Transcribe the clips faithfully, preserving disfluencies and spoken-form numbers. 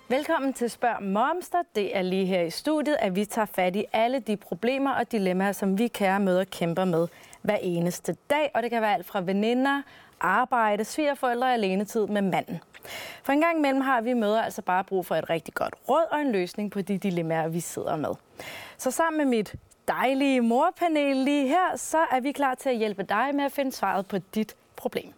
Velkommen til Spørg Momster. Det er lige her i studiet, at vi tager fat i alle de problemer og dilemmaer, som vi kære mødre kæmper med hver eneste dag. Og det kan være alt fra veninder, arbejde, svigerforældre og alenetid med manden. For en gang imellem har vi mødre altså bare brug for et rigtig godt råd og en løsning på de dilemmaer, vi sidder med. Så sammen med mit dejlige morpanel lige her, så er vi klar til at hjælpe dig med at finde svaret på dit problem.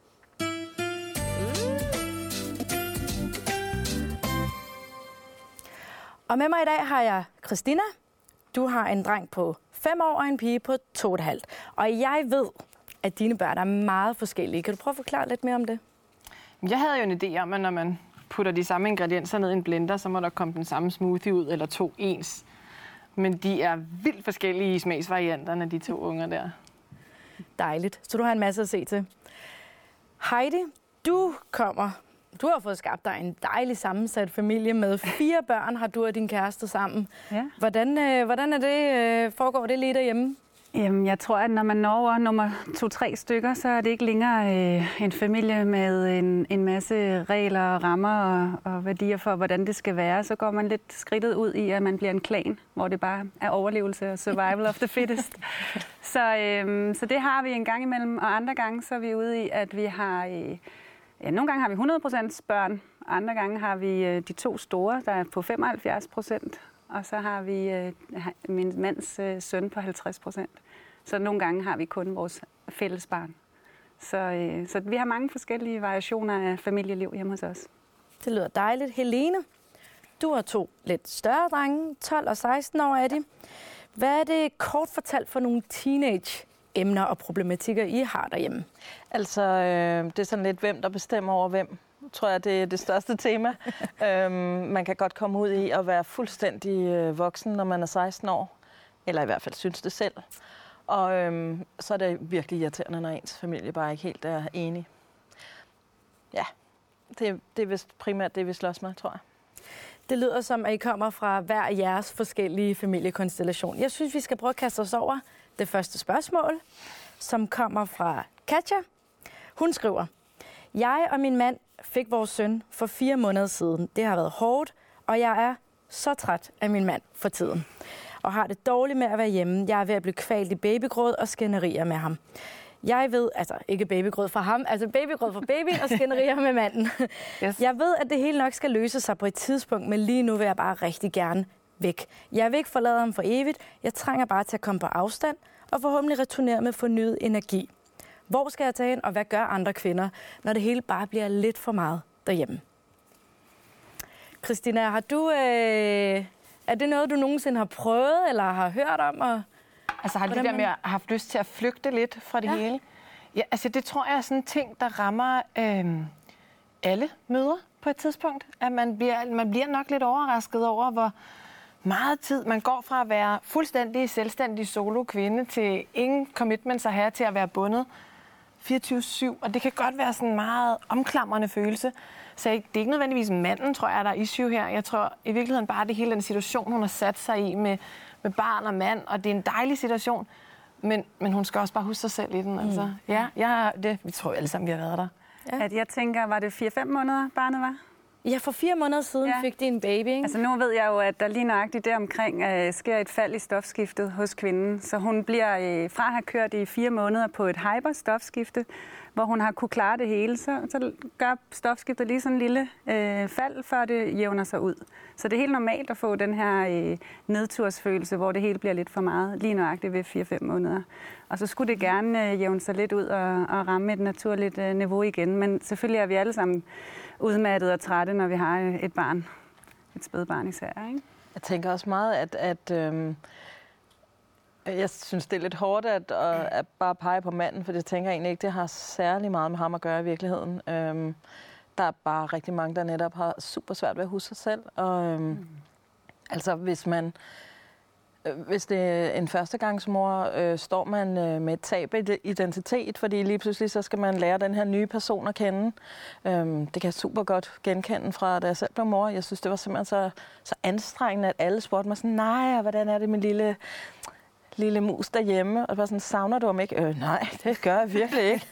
Og med mig i dag har jeg Christina. Du har en dreng på fem år og en pige på to og et halvt. Og jeg ved, at dine børn er meget forskellige. Kan du prøve at forklare lidt mere om det? Jeg havde jo en idé om, at når man putter de samme ingredienser ned i en blender, så må der komme den samme smoothie ud, eller to ens. Men de er vildt forskellige i smagsvarianterne, de to unger der. Dejligt. Så du har en masse at se til. Heidi, du kommer... Du har fået skabt dig en dejlig sammensat familie med fire børn, har du og din kæreste sammen. Ja. Hvordan, øh, hvordan er det, øh, foregår det lige derhjemme? Jamen, jeg tror, at når man når over nummer to-tre stykker, så er det ikke længere øh, en familie med en, en masse regler og rammer og, og værdier for, hvordan det skal være. Så går man lidt skridtet ud i, at man bliver en klan, hvor det bare er overlevelse og survival of the fittest. Så, øh, så det har vi en gang imellem, og andre gange så er vi ude i, at vi har... Øh, Ja, nogle gange har vi hundrede procent børn, andre gange har vi øh, de to store, der er på femoghalvfjerds procent, og så har vi øh, min mands øh, søn på halvtreds procent. Så nogle gange har vi kun vores fælles barn. Så, øh, så vi har mange forskellige variationer af familieliv hjemme hos os. Det lyder dejligt. Helene, du har to lidt større drenge, tolv og seksten år er de. Hvad er det kort fortalt for nogle teenage emner og problematikker, I har derhjemme? Altså, øh, det er sådan lidt, hvem der bestemmer over hvem, tror jeg, det er det største tema. øhm, man kan godt komme ud i at være fuldstændig øh, voksen, når man er seksten år, eller i hvert fald synes det selv. Og øhm, så er det virkelig irriterende, når ens familie bare ikke helt er enig. Ja, det, det er vist primært det, vi slås med, tror jeg. Det lyder som, at I kommer fra hver jeres forskellige familiekonstellation. Jeg synes, vi skal prøve at kaste os over det første spørgsmål, som kommer fra Katja. Hun skriver, jeg og min mand fik vores søn for fire måneder siden. Det har været hårdt, og jeg er så træt af min mand for tiden. Og har det dårligt med at være hjemme. Jeg er ved at blive kvalt i babygråd og skænderier med ham. Jeg ved, altså ikke babygråd fra ham, altså babygråd fra babyen og skænderier med manden. Yes. Jeg ved, at det hele nok skal løse sig på et tidspunkt, men lige nu vil jeg bare rigtig gerne væk. Jeg vil ikke forlade ham for evigt. Jeg trænger bare til at komme på afstand og forhåbentlig returnere med fornyet energi. Hvor skal jeg tage hen, og hvad gør andre kvinder, når det hele bare bliver lidt for meget derhjemme? Christina, har du, øh, er det noget, du nogensinde har prøvet eller har hørt om? Og altså har det der med at have haft lyst til at flygte lidt fra det ja. hele? Ja, altså det tror jeg er sådan en ting, der rammer øh, alle mødre på et tidspunkt. At man bliver, man bliver nok lidt overrasket over, hvor meget tid man går fra at være fuldstændig selvstændig solo-kvinde til ingen commitments at have til at være bundet fireogtyve syv. Og det kan godt være sådan en meget omklamrende følelse. Så det er ikke nødvendigvis manden, tror jeg, der er issue her. Jeg tror i virkeligheden bare, det hele den situation, hun har sat sig i med, med barn og mand. Og det er en dejlig situation. Men, men hun skal også bare huske sig selv i den. Altså. Mm. Ja, jeg, det, vi tror alle sammen, vi har været der. Ja. At jeg tænker, var det fire fem måneder, barnet var? Ja, for fire måneder siden ja. fik de en baby, ikke? Altså nu ved jeg jo, at der lige nøjagtigt deromkring øh, sker et fald i stofskiftet hos kvinden. Så hun bliver øh, fra at have kørt i fire måneder på et hyperstofskifte, hvor hun har kunne klare det hele, så, så gør stofskiftet lige sådan en lille øh, fald, før det jævner sig ud. Så det er helt normalt at få den her øh, nedtursfølelse, hvor det hele bliver lidt for meget, lige nøjagtigt ved fire fem måneder. Og så skulle det gerne øh, jævne sig lidt ud og, og ramme et naturligt øh, niveau igen. Men selvfølgelig er vi alle sammen udmattet og trætte, når vi har et barn. Et spædbarn især, ikke? Jeg tænker også meget, at... at øhm jeg synes, det er lidt hårdt at, at, at bare pege på manden, for det tænker jeg egentlig ikke, det har særlig meget med ham at gøre i virkeligheden. Øhm, der er bare rigtig mange, der netop har super svært ved at huske sig selv. Og, øhm, mm. Altså, hvis man... Hvis det er en førstegangsmor, øh, står man øh, med et tab af identitet, fordi lige pludselig så skal man lære den her nye person at kende. Øhm, det kan jeg super godt genkende fra, da jeg selv blev mor. Jeg synes, det var simpelthen så, så anstrengende, at alle spurgte mig sådan, nej, hvordan er det med lille... lille mus derhjemme, og bare sådan, savner du ham ikke? Øh, nej, det gør jeg virkelig ikke.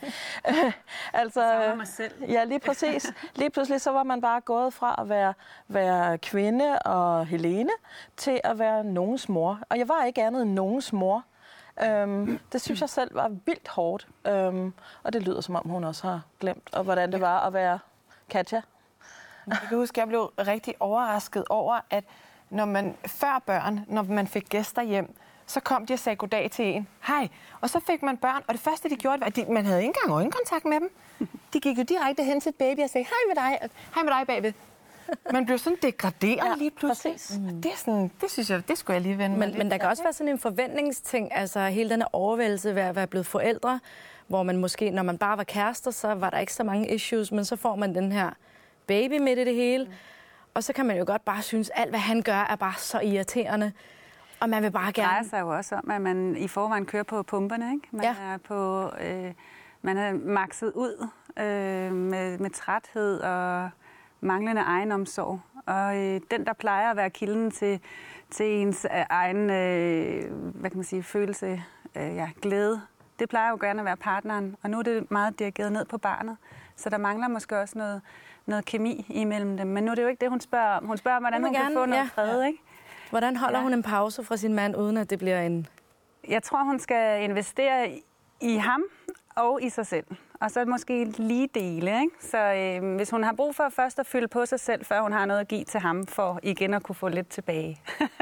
altså, savner mig selv. Ja, lige præcis. Lige pludselig så var man bare gået fra at være, være kvinde og Helene, til at være nogens mor. Og jeg var ikke andet end nogens mor. Øhm, det synes jeg selv var vildt hårdt. Øhm, og det lyder, som om hun også har glemt, og hvordan det var at være Katja. Jeg kan huske, at jeg blev rigtig overrasket over, at når man før børn, når man fik gæster hjem, så kom de og sagde goddag til en. Hej. Og så fik man børn, og det første, de gjorde, var, at de, man havde ikke engang øjenkontakt med dem. De gik jo direkte hen til baby og sagde, hej med dig, hej med dig, baby. Man blev sådan degraderet ja, lige pludselig. Mm. Det, er sådan, det synes jeg, det skulle jeg lige vende Men, men der kan også være sådan en forventningsting, altså hele den overvældelse ved at være blevet forældre, hvor man måske, når man bare var kærester, så var der ikke så mange issues, men så får man den her baby midt i det hele. Mm. Og så kan man jo godt bare synes, at alt, hvad han gør, er bare så irriterende. Og man vil bare gerne... Det drejer sig jo også om, at man i forvejen kører på pumperne, ikke? Man ja. er på... Øh, man er makset ud øh, med, med træthed og manglende egenomsorg. Og øh, den, der plejer at være kilden til, til ens øh, egen øh, hvad kan man sige, følelse, øh, ja, glæde, det plejer jo gerne at være partneren. Og nu er det meget dirigeret ned på barnet. Så der mangler måske også noget, noget kemi imellem dem. Men nu er det jo ikke det, hun spørger om. Hun spørger, hvordan hun, hun gerne, kan få noget ja. fred, ikke? Hvordan holder ja. hun en pause fra sin mand, uden at det bliver en... Jeg tror, hun skal investere i ham og i sig selv. Og så måske lige dele, ikke? Så øh, hvis hun har brug for først at fylde på sig selv, før hun har noget at give til ham, for igen at kunne få lidt tilbage,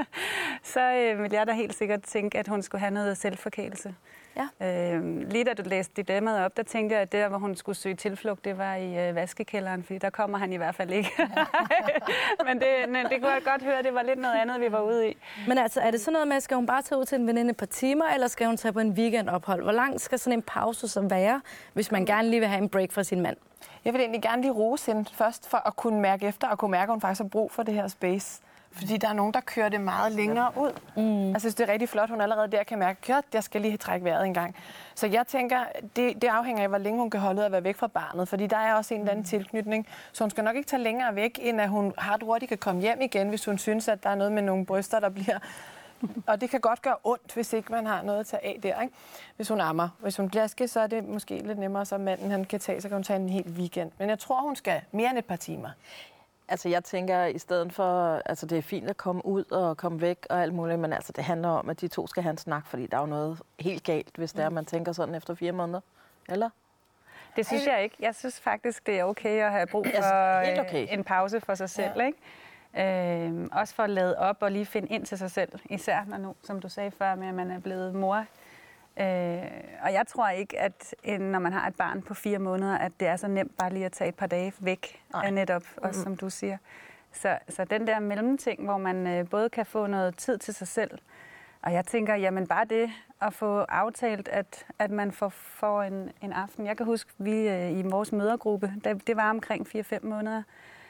så øh, vil jeg da helt sikkert tænke, at hun skulle have noget selvforkælelse. Ja. Øh, lige da du læste dilemmaet op, der tænkte jeg, at det, hvor hun skulle søge tilflugt, det var i øh, vaskekælderen, fordi der kommer han i hvert fald ikke. Men det, det kunne jeg godt høre, det var lidt noget andet, vi var ude i. Men altså, er det sådan noget med, skal hun bare tage ud til en veninde et par timer, eller skal hun tage på en weekendophold? Hvor lang skal sådan en pause så være, hvis man gerne lige vil have en break fra sin mand? Jeg vil egentlig gerne lige rose hende først, for at kunne mærke efter, og kunne mærke, at hun faktisk har brug for det her space. Fordi der er nogen, der kører det meget længere ud. Mm. Jeg synes, det er rigtig flot, hun allerede der kan mærke, at jeg skal lige trække vejret en gang. Så jeg tænker, det, det afhænger af, hvor længe hun kan holde ud at være væk fra barnet. Fordi der er også en eller anden tilknytning. Så hun skal nok ikke tage længere væk, end at hun har hurtigt kan komme hjem igen, hvis hun synes, at der er noget med nogle bryster, der bliver... Og det kan godt gøre ondt, hvis ikke man har noget at tage af der, ikke? Hvis hun ammer. Hvis hun plasker, så er det måske lidt nemmere, så manden han kan tage, så kan hun tage en hel weekend. Men jeg tror, hun skal mere end et par timer. Altså, jeg tænker, i stedet for, altså, det er fint at komme ud og komme væk og alt muligt, men altså, det handler om, at de to skal have en snak, fordi der er jo noget helt galt, hvis det er, man tænker sådan efter fire måneder. Eller? Det synes jeg ikke. Jeg synes faktisk, det er okay at have brug for helt okay. en pause for sig selv, ja. ikke? Øh, også for at lade op og lige finde ind til sig selv, især når nu, som du sagde før, med at man er blevet mor. Øh, og jeg tror ikke, at når man har et barn på fire måneder, at det er så nemt bare lige at tage et par dage væk, Nej. netop, også mm-hmm. som du siger. Så, så den der mellemting, hvor man øh, både kan få noget tid til sig selv, og jeg tænker, jamen bare det at få aftalt, at, at man får, får en, en aften. Jeg kan huske, vi øh, i vores mødergruppe, det, det var omkring fire fem måneder,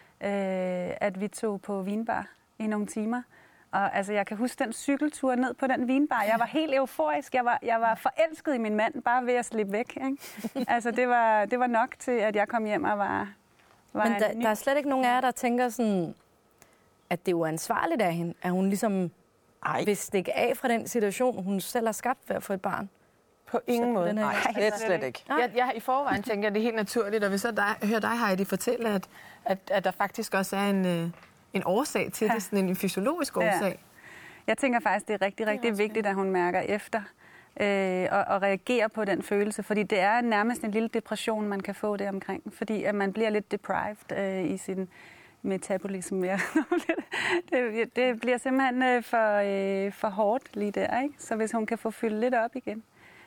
øh, at vi tog på vinbar i nogle timer. Og altså, jeg kan huske den cykeltur ned på den vinbar. Jeg var helt euforisk. Jeg var, jeg var forelsket i min mand, bare ved at slippe væk. Ikke? Altså, det var, det var nok til, at jeg kom hjem og var, var Men der, der er slet ikke nogen af jer, der tænker sådan, at det er uansvarligt af hende, at hun ligesom Ej. vil stikke af fra den situation, hun selv har skabt ved at få et barn. På ingen måde. Nej, slet, slet ikke. Jeg, jeg, I forvejen tænker jeg, det er helt naturligt, og hvis så dig, hører dig, Heidi, fortælle, at, at, at der faktisk også er en... Øh, en årsag til ja. det, sådan en fysiologisk årsag. Ja. Jeg tænker faktisk, det er rigtig, rigtig det er vigtigt, at hun mærker efter øh, og, og reagerer på den følelse, fordi det er nærmest en lille depression, man kan få det omkring, fordi at man bliver lidt deprived øh, i sin metabolisme. Ja. det, det bliver simpelthen øh, for, øh, for hårdt lige der, ikke? Så hvis hun kan få fyldt lidt op igen,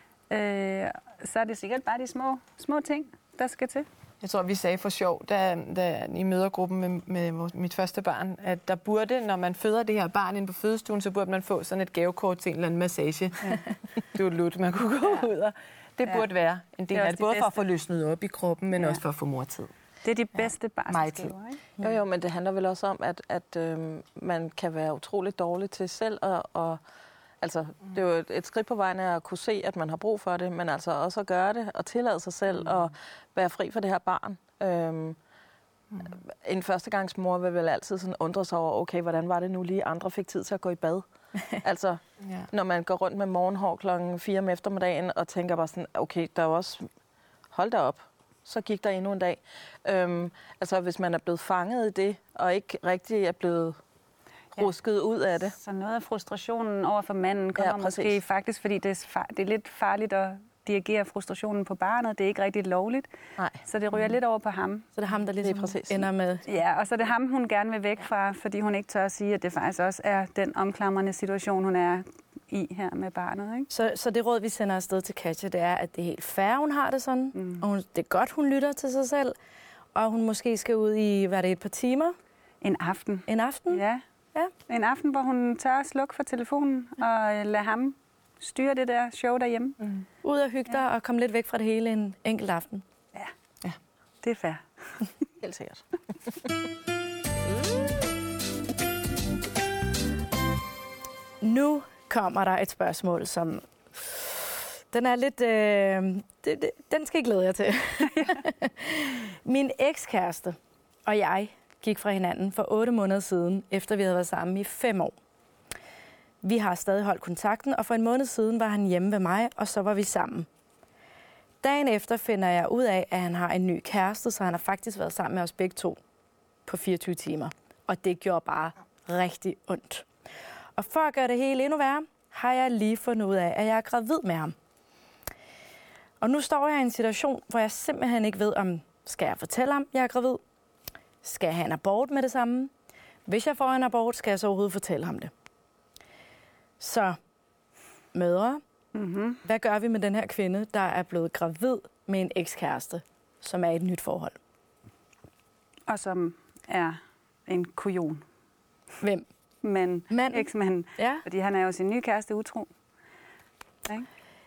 øh, så er det sikkert bare de små, små ting, der skal til. Jeg tror, vi sagde for sjov, da, da i mødergruppen med, med mit første barn, at der burde, når man føder det her barn inde på fødestuen, så burde man få sådan et gavekort til en eller anden massage. Ja. Du er lut, man kunne gå ja. ud og det ja. burde være en del af det, både de for at få løsnet op i kroppen, men ja. også for at få mortid. Det er de bedste ja. barselsgaver, ikke? Jo, jo, men det handler vel også om, at, at øh, man kan være utroligt dårlig til selv og, og altså, det er jo et, et skridt på vejen af at kunne se, at man har brug for det, men altså også at gøre det og tillade sig selv mm. og være fri for det her barn. Øhm, mm. En førstegangsmor vil vel altid sådan undre sig over, okay, hvordan var det nu lige, andre fik tid til at gå i bad? Altså, Ja. når man går rundt med morgenhår klokken fire om eftermiddagen og tænker bare sådan, okay, der er jo også, hold da op, så gik der endnu en dag. Øhm, altså, hvis man er blevet fanget i det, og ikke rigtig er blevet rusket ud af det. Så noget af frustrationen over for manden kommer Ja, ja, præcis. måske faktisk, fordi det er, far, det er lidt farligt at dirigere frustrationen på barnet. Det er ikke rigtig lovligt. Nej. Så det ryger mm. lidt over på ham. Så det er ham, der ligesom præcis. ender med... Ja, og så er det ham, hun gerne vil væk fra, fordi hun ikke tør at sige, at det faktisk også er den omklamrende situation, hun er i her med barnet. Ikke? Så, så det råd, vi sender afsted til Katja, det er, at det er helt fair, hun har det sådan. Mm. Og hun, det er godt, hun lytter til sig selv. Og hun måske skal ud i, hvad er det, et par timer? En aften. En aften? Ja. Ja. En aften, hvor hun tør at slukke for telefonen og lade ham styre det der show derhjemme. Mm. Ud og hygge dig ja. og komme lidt væk fra det hele en enkelt aften. Ja, ja. Det er fair. Helt sikkert. Nu kommer der et spørgsmål, som... Den er lidt... Øh, det, det, den skal I glæde jer til. Min ekskæreste og jeg gik fra hinanden for otte måneder siden, efter vi havde været sammen i fem år. Vi har stadig holdt kontakten, og for en måned siden var han hjemme ved mig, og så var vi sammen. Dagen efter finder jeg ud af, at han har en ny kæreste, så han har faktisk været sammen med os begge to på fireogtyve timer. Og det gjorde bare rigtig ondt. Og for at gøre det hele endnu værre, har jeg lige fundet ud af, at jeg er gravid med ham. Og nu står jeg i en situation, hvor jeg simpelthen ikke ved, om skal jeg fortælle ham, at jeg er gravid? Skal jeg have en abort med det samme? Hvis jeg får en abort, skal jeg så overhovedet fortælle ham det. Så, mødre, mm-hmm. hvad gør vi med den her kvinde, der er blevet gravid med en ekskæreste, som er i et nyt forhold? Og som er en kujon. Hvem? Men Manden? eksmanden. Ja. Fordi han er jo sin nye kæreste utro. Okay?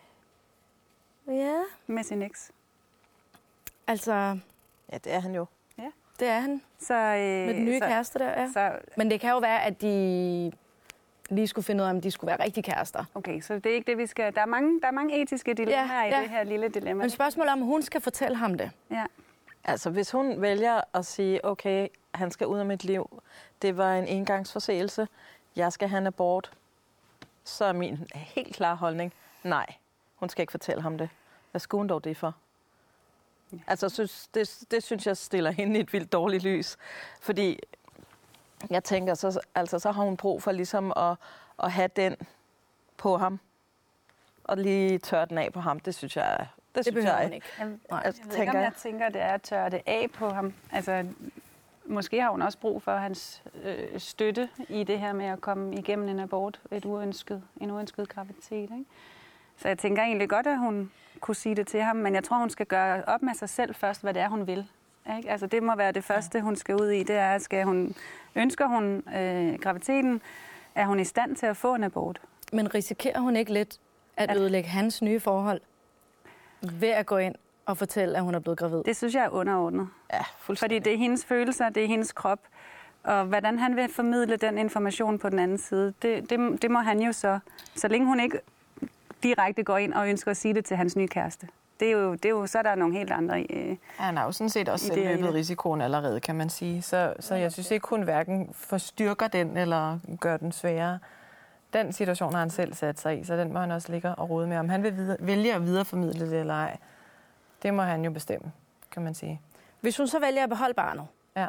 Ja. Med sin eks. Altså, Ja, det er han jo. Ja. det er han. Så, øh, Med den nye så, kæreste der, ja. Så, Men det kan jo være, at de lige skulle finde ud af, om de skulle være rigtige kærester. okay, så det er ikke det, vi skal... Der er mange, der er mange etiske dilemmaer Ja, i ja. det her lille dilemma. Men spørgsmålet er, om hun skal fortælle ham det. Ja. Altså, hvis hun vælger at sige, okay, han skal ud af mit liv, det var en engangsforseelse, jeg skal have en abort, så er min helt klare holdning, nej, hun skal ikke fortælle ham det. Hvad skulle hun dog det for? Ja. Altså, synes, det, det synes jeg stiller hende i et vildt dårligt lys. Fordi jeg tænker, så, altså, så har hun brug for ligesom at, at have den på ham, og lige tørre den af på ham. Det synes jeg, det, det synes behøver jeg hun ikke. Jeg, Nej, jeg ved ikke, om jeg tænker, det er at tørre det af på ham. Altså, måske har hun også brug for hans øh, støtte i det her med at komme igennem en abort, et uønsket, en uønsket graviditet. Ikke? Så jeg tænker egentlig godt, at hun kunne sige det til ham, men jeg tror, hun skal gøre op med sig selv først, hvad det er, hun vil. Ikke? Altså, det må være det første, hun skal ud i. Det er, skal hun, ønsker hun øh, graviditeten, er hun i stand til at få en abort? Men risikerer hun ikke lidt at, at ødelægge hans nye forhold ved at gå ind og fortælle, at hun er blevet gravid? Det synes jeg er underordnet. Ja, Fordi det er hendes følelser, det er hendes krop. Og hvordan han vil formidle den information på den anden side, det, det, det må han jo så. Så længe hun ikke direkte går ind og ønsker at sige det til hans nye kæreste. Det er jo, det er jo så er der nogle helt andre... Øh, Ja, han har jo sådan set også selv løbet risikoen allerede, kan man sige. Så, så jeg synes ikke, hun hverken forstyrker den eller gør den sværere. Den situation har han selv sat sig i, så den må han også ligge og rode med. Om han vil videre, vælge at videreformidle det eller ej, det må han jo bestemme, kan man sige. Hvis hun så vælger at beholde barnet, Ja.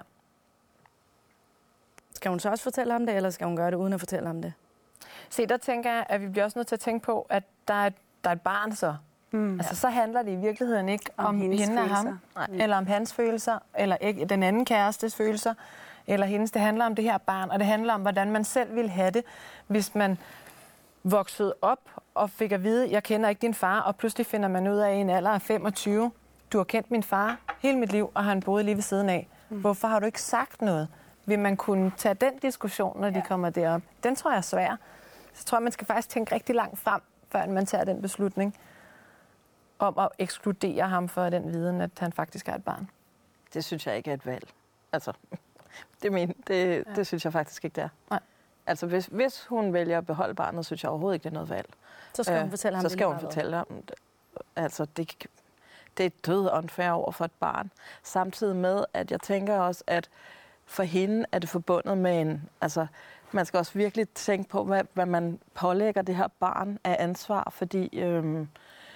skal hun så også fortælle ham det, eller skal hun gøre det uden at fortælle ham det? Se, der tænker jeg, at vi bliver også nødt til at tænke på, at der er et, der er et barn så. Mm, altså, ja. Så handler det i virkeligheden ikke om, om hende og ham, nej, eller om hans følelser, eller ikke, den anden kærestes følelser, eller hendes. Det handler om det her barn, og det handler om, hvordan man selv ville have det, hvis man voksede op og fik at vide, jeg kender ikke din far, og pludselig finder man ud af i en alder af femogtyve, du har kendt min far hele mit liv, og han boede lige ved siden af. Mm. Hvorfor har du ikke sagt noget? Vil man kunne tage den diskussion, når de ja. kommer derop? Den tror jeg er svær. Så tror jeg, man skal faktisk tænke rigtig langt frem, før man tager den beslutning om at ekskludere ham for den viden, at han faktisk er et barn. Det synes jeg ikke er et valg. Altså, det, men, det, ja. det synes jeg faktisk ikke, det er. Nej. Altså, hvis, hvis hun vælger at beholde barnet, synes jeg overhovedet ikke, det er noget valg. Så skal hun fortælle ham Så det. skal hun fortælle ham det. Altså, det, det er død unfair over for et barn. Samtidig med, at jeg tænker også, at for hende er det forbundet med en... Altså, man skal også virkelig tænke på, hvad, hvad man pålægger det her barn af ansvar, fordi øhm,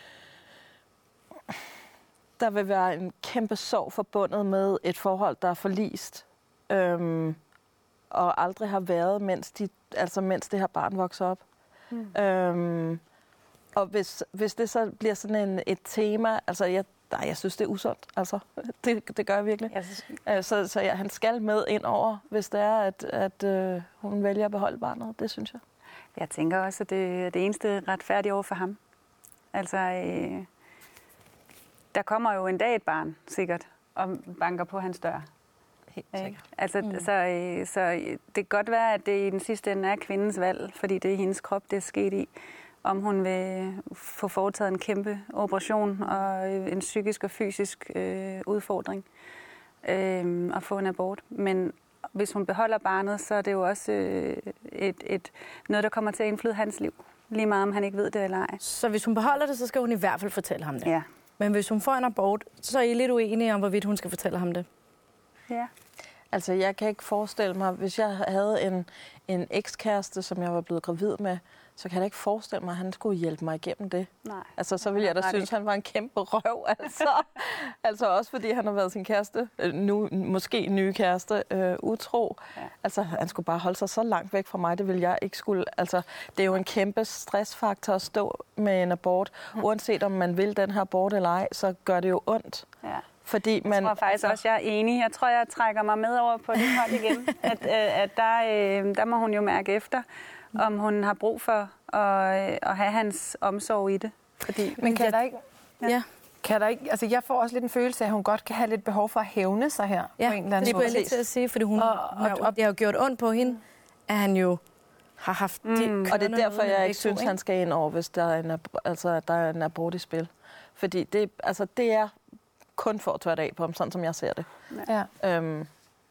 der vil være en kæmpe sorg forbundet med et forhold, der er forlist, øhm, og aldrig har været, mens, de, altså mens det her barn vokser op. Mm. Øhm, og hvis, hvis det så bliver sådan en, et tema, altså jeg, nej, jeg synes, det er usundt. Altså, det, det gør jeg virkelig. Jeg synes... øh, så så ja, han skal med ind over, hvis det er, at, at øh, hun vælger at beholde barnet. Det synes jeg. Jeg tænker også, at det er det eneste retfærdige over for ham. Altså, øh, der kommer jo en dag et barn, sikkert, og banker på hans dør. Helt sikkert. Altså, mm. så, øh, så det kan godt være, at det i den sidste ende er kvindens valg, fordi det er hendes krop, det er sket i. Om hun vil få foretaget en kæmpe operation og en psykisk og fysisk øh, udfordring øh, og få en abort. Men hvis hun beholder barnet, så er det jo også øh, et, et, noget, der kommer til at indflyde hans liv. Lige meget, om han ikke ved det eller ej. Så hvis hun beholder det, så skal hun i hvert fald fortælle ham det? Ja. Men hvis hun får en abort, så er I lidt uenige om, hvorvidt hun skal fortælle ham det? Ja. Altså, jeg kan ikke forestille mig, hvis jeg havde en, en ekskæreste, som jeg var blevet gravid med, så kan jeg ikke forestille mig, at han skulle hjælpe mig igennem det. Nej. Altså, så ville jeg da synes, at han var en kæmpe røv, altså. Altså også fordi han har været sin kæreste, nu måske nye kæreste, øh, utro. Ja. Altså, han skulle bare holde sig så langt væk fra mig, det ville jeg ikke skulle. Altså, det er jo en kæmpe stressfaktor at stå med en abort. Mm. Uanset om man vil den her abort eller ej, så gør det jo ondt. Ja. Fordi man, jeg tror faktisk altså... også, jeg er enig. Jeg tror, jeg trækker mig med over på det hold igen. at at der, øh, der må hun jo mærke efter, om hun har brug for at, at have hans omsorg i det. Fordi, Men kan jeg, der ikke... Ja. ja. Kan der ikke... Altså, jeg får også lidt en følelse af, at hun godt kan have lidt behov for at hævne sig her. Ja, på en eller anden det skulle jeg lige til at sige, fordi hun, og, og, og, og det har jo gjort ondt på hende, at han jo har haft... Mm. De, og det er derfor, jeg ikke synes, han skal ind over, hvis der er en, altså, der er en abort i spil. Fordi det, altså, det er kun for at tørre det af på ham, sådan som jeg ser det. Ja. Øhm,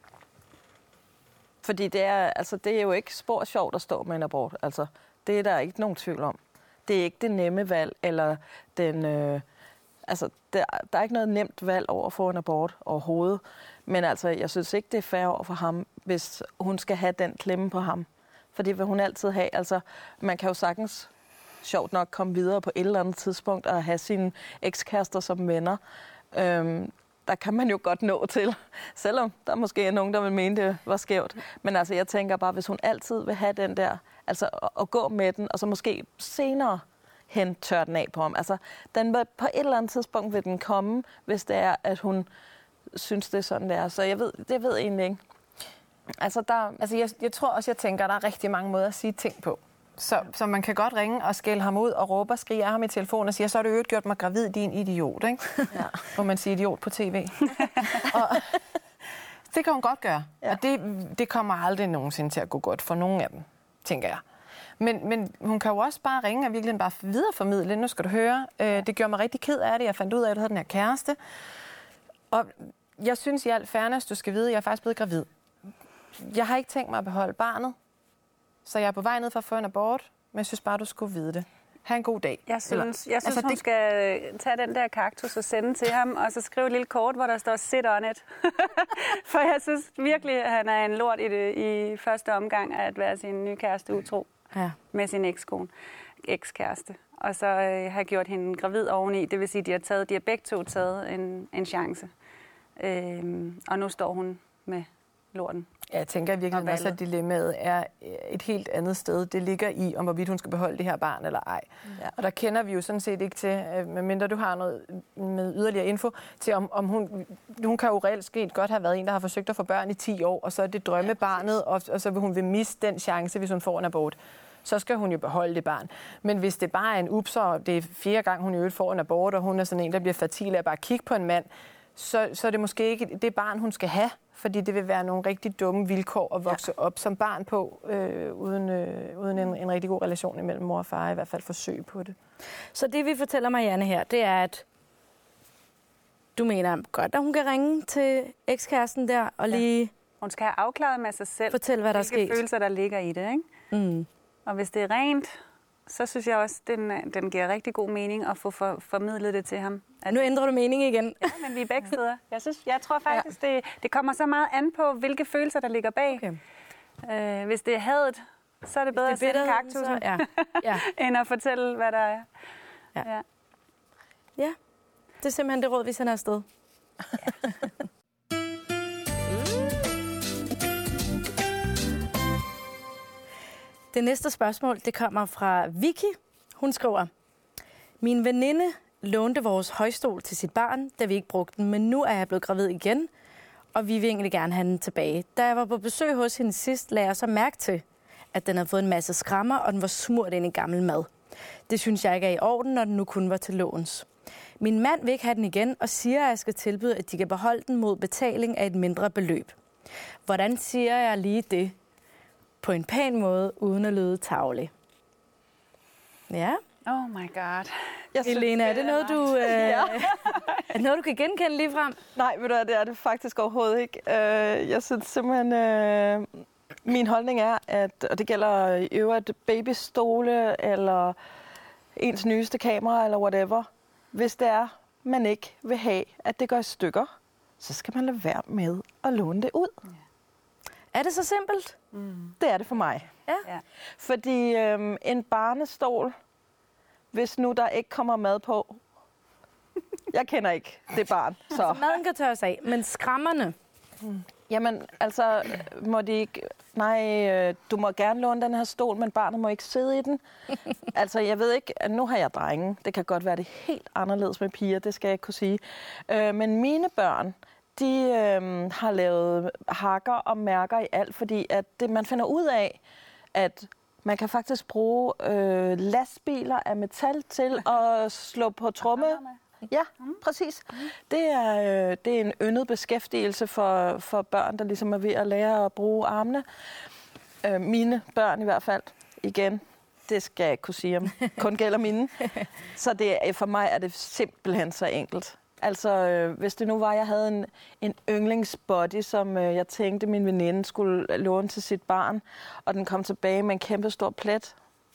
fordi det er, altså, det er jo ikke spor sjovt at stå med en abort. Altså, det er der ikke nogen tvivl om. Det er ikke det nemme valg, eller den... Øh, altså, der, der er ikke noget nemt valg over at få en abort overhovedet. Men altså, jeg synes ikke, det er fair over for ham, hvis hun skal have den klemme på ham. For det vil hun altid have. Altså, man kan jo sagtens, sjovt nok, komme videre på et eller andet tidspunkt og have sine ekskærester som venner. Øhm, der kan man jo godt nå til, selvom der måske er nogen, der vil mene, det var skævt. Men altså, jeg tænker bare, hvis hun altid vil have den der, altså at, at gå med den, og så måske senere hen tør den af på ham. Altså, den vil, på et eller andet tidspunkt vil den komme, hvis det er, at hun synes, det er sådan, det er. Så jeg ved, det ved jeg egentlig ikke. Altså, der, altså jeg, jeg tror også, jeg tænker, at der er rigtig mange måder at sige ting på. Så, så man kan godt ringe og skælde ham ud og råbe og skrige af ham i telefonen og sige, så har du jo gjort mig gravid, din idiot, ikke? Ja. Hvor man siger idiot på tv. Og det kan hun godt gøre. Ja. Og det, det kommer aldrig nogensinde til at gå godt for nogen af dem, tænker jeg. Men, men hun kan jo også bare ringe og virkelig bare videreformidle. Nu skal du høre. Øh, det gjorde mig rigtig ked af det. Jeg fandt ud af, at du havde den her kæreste. Og jeg synes i alt fairness, du skal vide, at jeg er faktisk blevet gravid. Jeg har ikke tænkt mig at beholde barnet. Så jeg er på vej ned for at få en abort, men jeg synes bare, du skulle vide det. Ha' en god dag. Jeg synes, jeg synes altså, hun det... skal tage den der kaktus og sende til ham, og så skrive et lille kort, hvor der står sit on it. For jeg synes virkelig, at han er en lort i, det, i første omgang at være sin nye kæreste utro ja. Med sin ekskone, ekskæreste. Og så øh, har gjort hende gravid oveni. Det vil sige, at de har, taget, de har begge to taget en, en chance. Øhm, og nu står hun med lorten. Ja, jeg tænker virkelig også, at dilemmaet er et helt andet sted. Det ligger i, om hvorvidt hun skal beholde det her barn eller ej. Ja. Og der kender vi jo sådan set ikke til, medmindre du har noget med yderligere info, til om, om hun... Hun kan jo reelt sket godt have været en, der har forsøgt at få børn i ti år, og så er det drømmebarnet, og, og så vil hun vil miste den chance, hvis hun får en abort. Så skal hun jo beholde det barn. Men hvis det bare er en upser, og det er fjerde gang, hun i øvrigt får en abort, og hun er sådan en, der bliver fertil af at bare kigge på en mand, så, så er det måske ikke det barn, hun skal have, fordi det vil være nogle rigtig dumme vilkår at vokse ja. Op som barn på, øh, uden, øh, uden en, en rigtig god relation imellem mor og far, i hvert fald forsøg på det. Så det, vi fortæller Marianne her, det er, at du mener godt, at hun kan ringe til ekskæresten der og lige... Ja. Hun skal have afklaret med sig selv, fortælle, hvad der er sket. Hvilke følelser, der ligger i det, ikke? Mm. Og hvis det er rent, så synes jeg også, den, den giver rigtig god mening at få for, formidlet det til ham. At nu ændrer du mening igen. Ja, men vi er begge steder. Jeg, synes, jeg tror faktisk, ja. det, det kommer så meget an på, hvilke følelser, der ligger bag. Okay. Øh, hvis det er hadet, så er det bedre det at sætte bitterheden, kaktusen, så- ja. Ja. end at fortælle, hvad der er. Ja. Ja. Ja, det er simpelthen det råd, vi sender afsted. Det næste spørgsmål, det kommer fra Vicky. Hun skriver, min veninde lånte vores højstol til sit barn, da vi ikke brugte den, men nu er jeg blevet gravid igen, og vi vil egentlig gerne have den tilbage. Da jeg var på besøg hos hende sidst, lagde jeg så mærke til, at den havde fået en masse skrammer, og den var smurt ind i gammel mad. Det synes jeg ikke er i orden, når den nu kun var til låns. Min mand vil ikke have den igen, og siger, at jeg skal tilbyde, at de kan beholde den mod betaling af et mindre beløb. Hvordan siger jeg lige det på en pæn måde, uden at lyde tarvelig? Ja. Oh my god. Jeg synes, Helena, er det noget, du, øh, Ja. er det noget, du kan genkende lige frem? Nej, ved du hvad, det er det faktisk overhovedet ikke. Øh, Jeg synes simpelthen, øh, min holdning er, at, og det gælder i øvrigt babystole, eller ens nyeste kamera, eller whatever. Hvis det er, man ikke vil have, at det går i stykker, så skal man lade være med at låne det ud. Er det så simpelt? Det er det for mig. Ja. Ja. Fordi øhm, en barnestol, hvis nu der ikke kommer mad på, jeg kender ikke det barn, så... Maden kan tørres af, men skrammerne, Jamen, altså, må de ikke... Nej, øh, du må gerne låne den her stol, men barnet må ikke sidde i den. Altså, jeg ved ikke... Nu har jeg drenge. Det kan godt være, det er helt anderledes med piger, det skal jeg ikke kunne sige. Øh, men mine børn, de øh, har lavet hakker og mærker i alt, fordi at det, man finder ud af, at man kan faktisk bruge øh, lastbiler af metal til at slå på tromme. Ja, præcis. Det er, øh, det er en yndet beskæftigelse for, for børn, der ligesom er ved at lære at bruge armene. Øh, mine børn i hvert fald, igen, det skal jeg ikke kunne sige om, kun gælder mine. Så det, er- for mig er det simpelthen så enkelt. Altså, øh, hvis det nu var, at jeg havde en, en yndlingsbody, som øh, jeg tænkte, min veninde skulle låne til sit barn, og den kom tilbage med en kæmpe stor plet,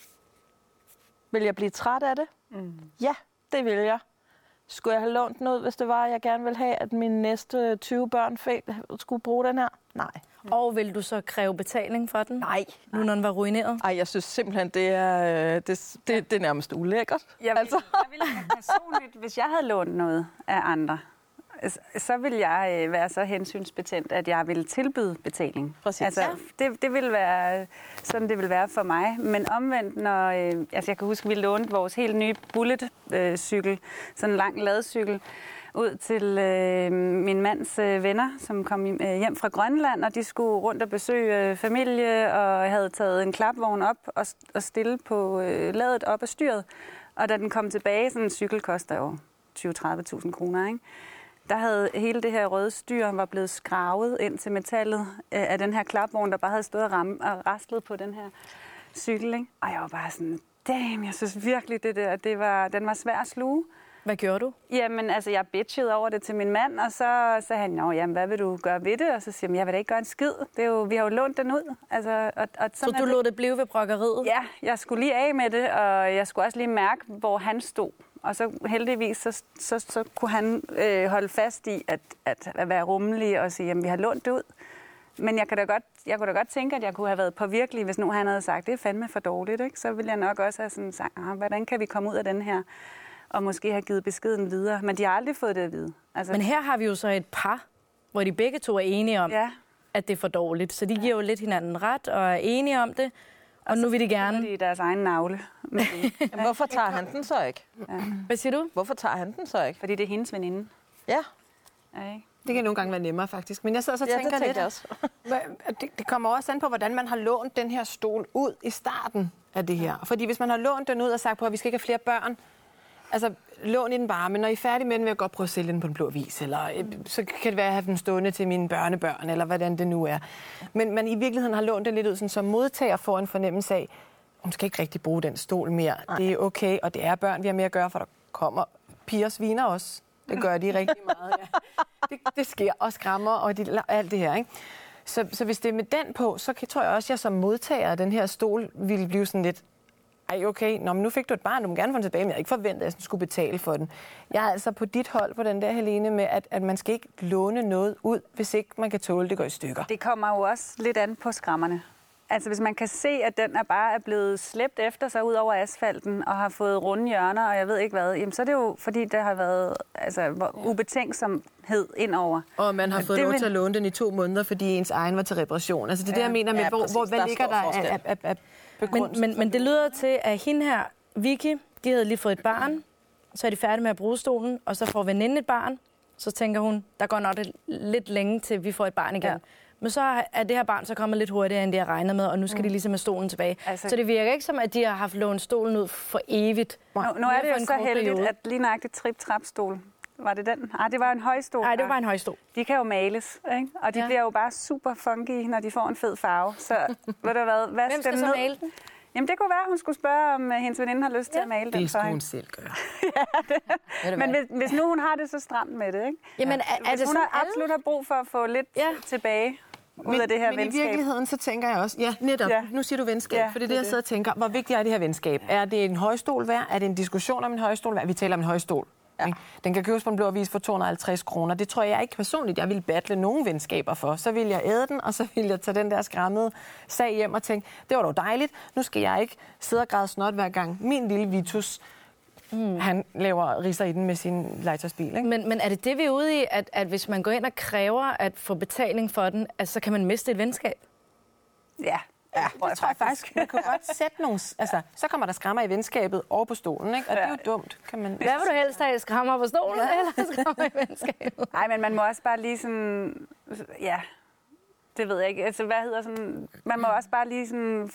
vil jeg blive træt af det? Mm. Ja, det vil jeg. Skulle jeg have lånt den ud, hvis det var, at jeg gerne ville have, at mine næste tyve børn fik, skulle bruge den her? Nej. og vil du så kræve betaling for den? Nej. Nu når den var ruineret? Ej, jeg synes simpelthen, det er, øh, det, det, det er nærmest ulækkert. Jeg vil, Altså. jeg vil personligt, hvis jeg havde lånt noget af andre, s- så ville jeg øh, være så hensynsbetændt, at jeg ville tilbyde betaling. Præcis. Altså, Ja. det, det ville være sådan, det ville være for mig. Men omvendt, når øh, altså jeg kan huske, vi lånte vores helt nye bullet-cykel, sådan en lang ladcykel, ud til øh, min mands øh, venner, som kom øh, hjem fra Grønland, og de skulle rundt og besøge øh, familie, og havde taget en klapvogn op og, og stille på øh, ladet op af styret. Og da den kom tilbage, sådan en cykel koster jo tyve til tredive tusind kroner, ikke? Der havde hele det her røde styr var blevet skravet ind til metallet øh, af den her klapvogn, der bare havde stået og, ram, og raslet på den her cykel, ikke? Og jeg var bare sådan, damn, jeg synes virkelig, det der, det var, den var svær at sluge. Hvad gjorde du? Jamen, altså, jeg bitchede over det til min mand, og så sagde han, nå, jamen, hvad vil du gøre ved det? Og så siger jeg, jeg vil da ikke gøre en skid. Det er jo, vi har jo lånt den ud. Altså, og, og Så sådan du er lod det blive ved brokkeriet? Ja, jeg skulle lige af med det, og jeg skulle også lige mærke, hvor han stod. Og så heldigvis, så, så, så kunne han øh, holde fast i at, at, at være rummelig og sige, jamen, vi har lånt det ud. Men jeg, kan da godt, jeg kunne da godt tænke, at jeg kunne have været påvirkelig, hvis nu han havde sagt, det er fandme for dårligt, ikke? Så ville jeg nok også have sådan sagt, ah, hvordan kan vi komme ud af den her, og måske have givet beskeden videre. Men de har aldrig fået det at vide. Altså, Men her har vi jo så et par, hvor de begge to er enige om, ja, at det er for dårligt. Så de giver jo lidt hinanden ret og er enige om det, og, og nu vil de gerne... de i deres egen navle. Men, Jamen, hvorfor tager han den så ikke? Hvad siger du? Hvorfor tager han den så ikke? fordi det er hendes veninde. Ja, Ja, ikke? Det kan nogle gange være nemmere, faktisk. Men jeg sidder så og ja tænker det tænkte lidt, jeg også. Hva- det, det kommer også an på, hvordan man har lånt den her stol ud i starten af det her. Fordi hvis man har lånt den ud og sagt på, at vi skal ikke have flere børn, altså lån i den bare, men når I er færdige med den, vil jeg godt prøve at sælge den på en blå vis, eller øh, så kan det være at have den stående til mine børnebørn, eller hvordan det nu er. Men man i virkeligheden har lånt det lidt ud, sådan, så modtager får en fornemmelse af, hun skal ikke rigtig bruge den stol mere. Nej. Det er okay, og det er børn, vi har mere at gøre, for der kommer piger sviner også. Det gør de rigtig meget, ja. Det, det sker, og skræmmer, og de, alt det her, ikke? Så, så hvis det er med den på, så kan, tror jeg også, at jeg som modtager af den her stol ville blive sådan lidt, ej okay, nå, men nu fik du et barn, du må gerne få den tilbage, men jeg havde ikke forventet, at jeg skulle betale for den. Jeg er altså på dit hold på den der, Helene, med, at, at man skal ikke låne noget ud, hvis ikke man kan tåle, det går i stykker. Det kommer jo også lidt an på skræmmerne. Altså hvis man kan se, at den er bare er blevet slæbt efter sig ud over asfalten og har fået runde hjørner, og jeg ved ikke hvad, jamen så er det jo fordi, der har været altså, ubetænksomhed indover. Og man har fået lov vil... til at låne den i to måneder, fordi ens egen var til reparation. Altså det er ja. det, jeg mener med, ja, hvor, hvor, hvad der ligger der af, af, af men, men, men det lyder til, at hende her, Vicky, de havde lige fået et barn, så er de færdige med at bruge stolen, og så får veninden et barn, så tænker hun, der går nok lidt længe til, vi får et barn igen. Ja. Men så er det her barn så kommet lidt hurtigere, end de har regnet med, og nu skal mm. de ligesom have stolen tilbage. Altså, så det virker ikke som, at de har haft lånt stolen ud for evigt. Nu, nu er det jo så heldigt, periode. At lige nøjagtigt trip-trap-stol, var det den? Nej, det var en højstol. Nej, det var en højstol. De kan jo males, ikke? Og de ja. bliver jo bare super funky, når de får en fed farve. Så ved du hvad, hvad hvem skal så male den? Jamen, det kunne være, hun skulle spørge, om hendes veninde har lyst ja. til at male den. Det skulle hun selv gøre. ja, det. Men hvis, hvis nu hun har det så stramt med det, ikke? Jamen, er, er hvis det hun har absolut har brug for at få lidt ja. tilbage ud men, af det her men venskab. Men i virkeligheden, så tænker jeg også, ja, netop, ja. nu siger du venskab, ja, for det er det, jeg sidder og tænker, hvor vigtigt er det her venskab? Ja. Er det en højstol værd? Er det en diskussion om en højstol værd? Vi taler om en højstol. Ja. Den kan købes på en blå avis for to hundrede og halvtreds kroner. Det tror jeg ikke personligt, jeg ville battle nogen venskaber for. Så ville jeg æde den, og så ville jeg tage den der skræmmede sag hjem og tænke, det var dog dejligt. Nu skal jeg ikke sidde og græde snot hver gang. Min lille Vitus, mm. han laver ridser i den med sin legetøjsbil. Ikke? Men, men er det det, vi er ude i, at, at hvis man går ind og kræver at få betaling for den, altså, så kan man miste et venskab? Ja. Ja, det tror jeg, tror jeg faktisk. Man kan godt sætte nogle... Altså, så kommer der skrammer i venskabet over på stolen, ikke? Og det er jo dumt, kan man... Hvad vil du helst have? Skrammer på stolen, ja. eller skrammer i venskabet? Nej, men man må også bare lige sådan... Ja, det ved jeg ikke. Altså, hvad hedder sådan... Man må også bare lige sådan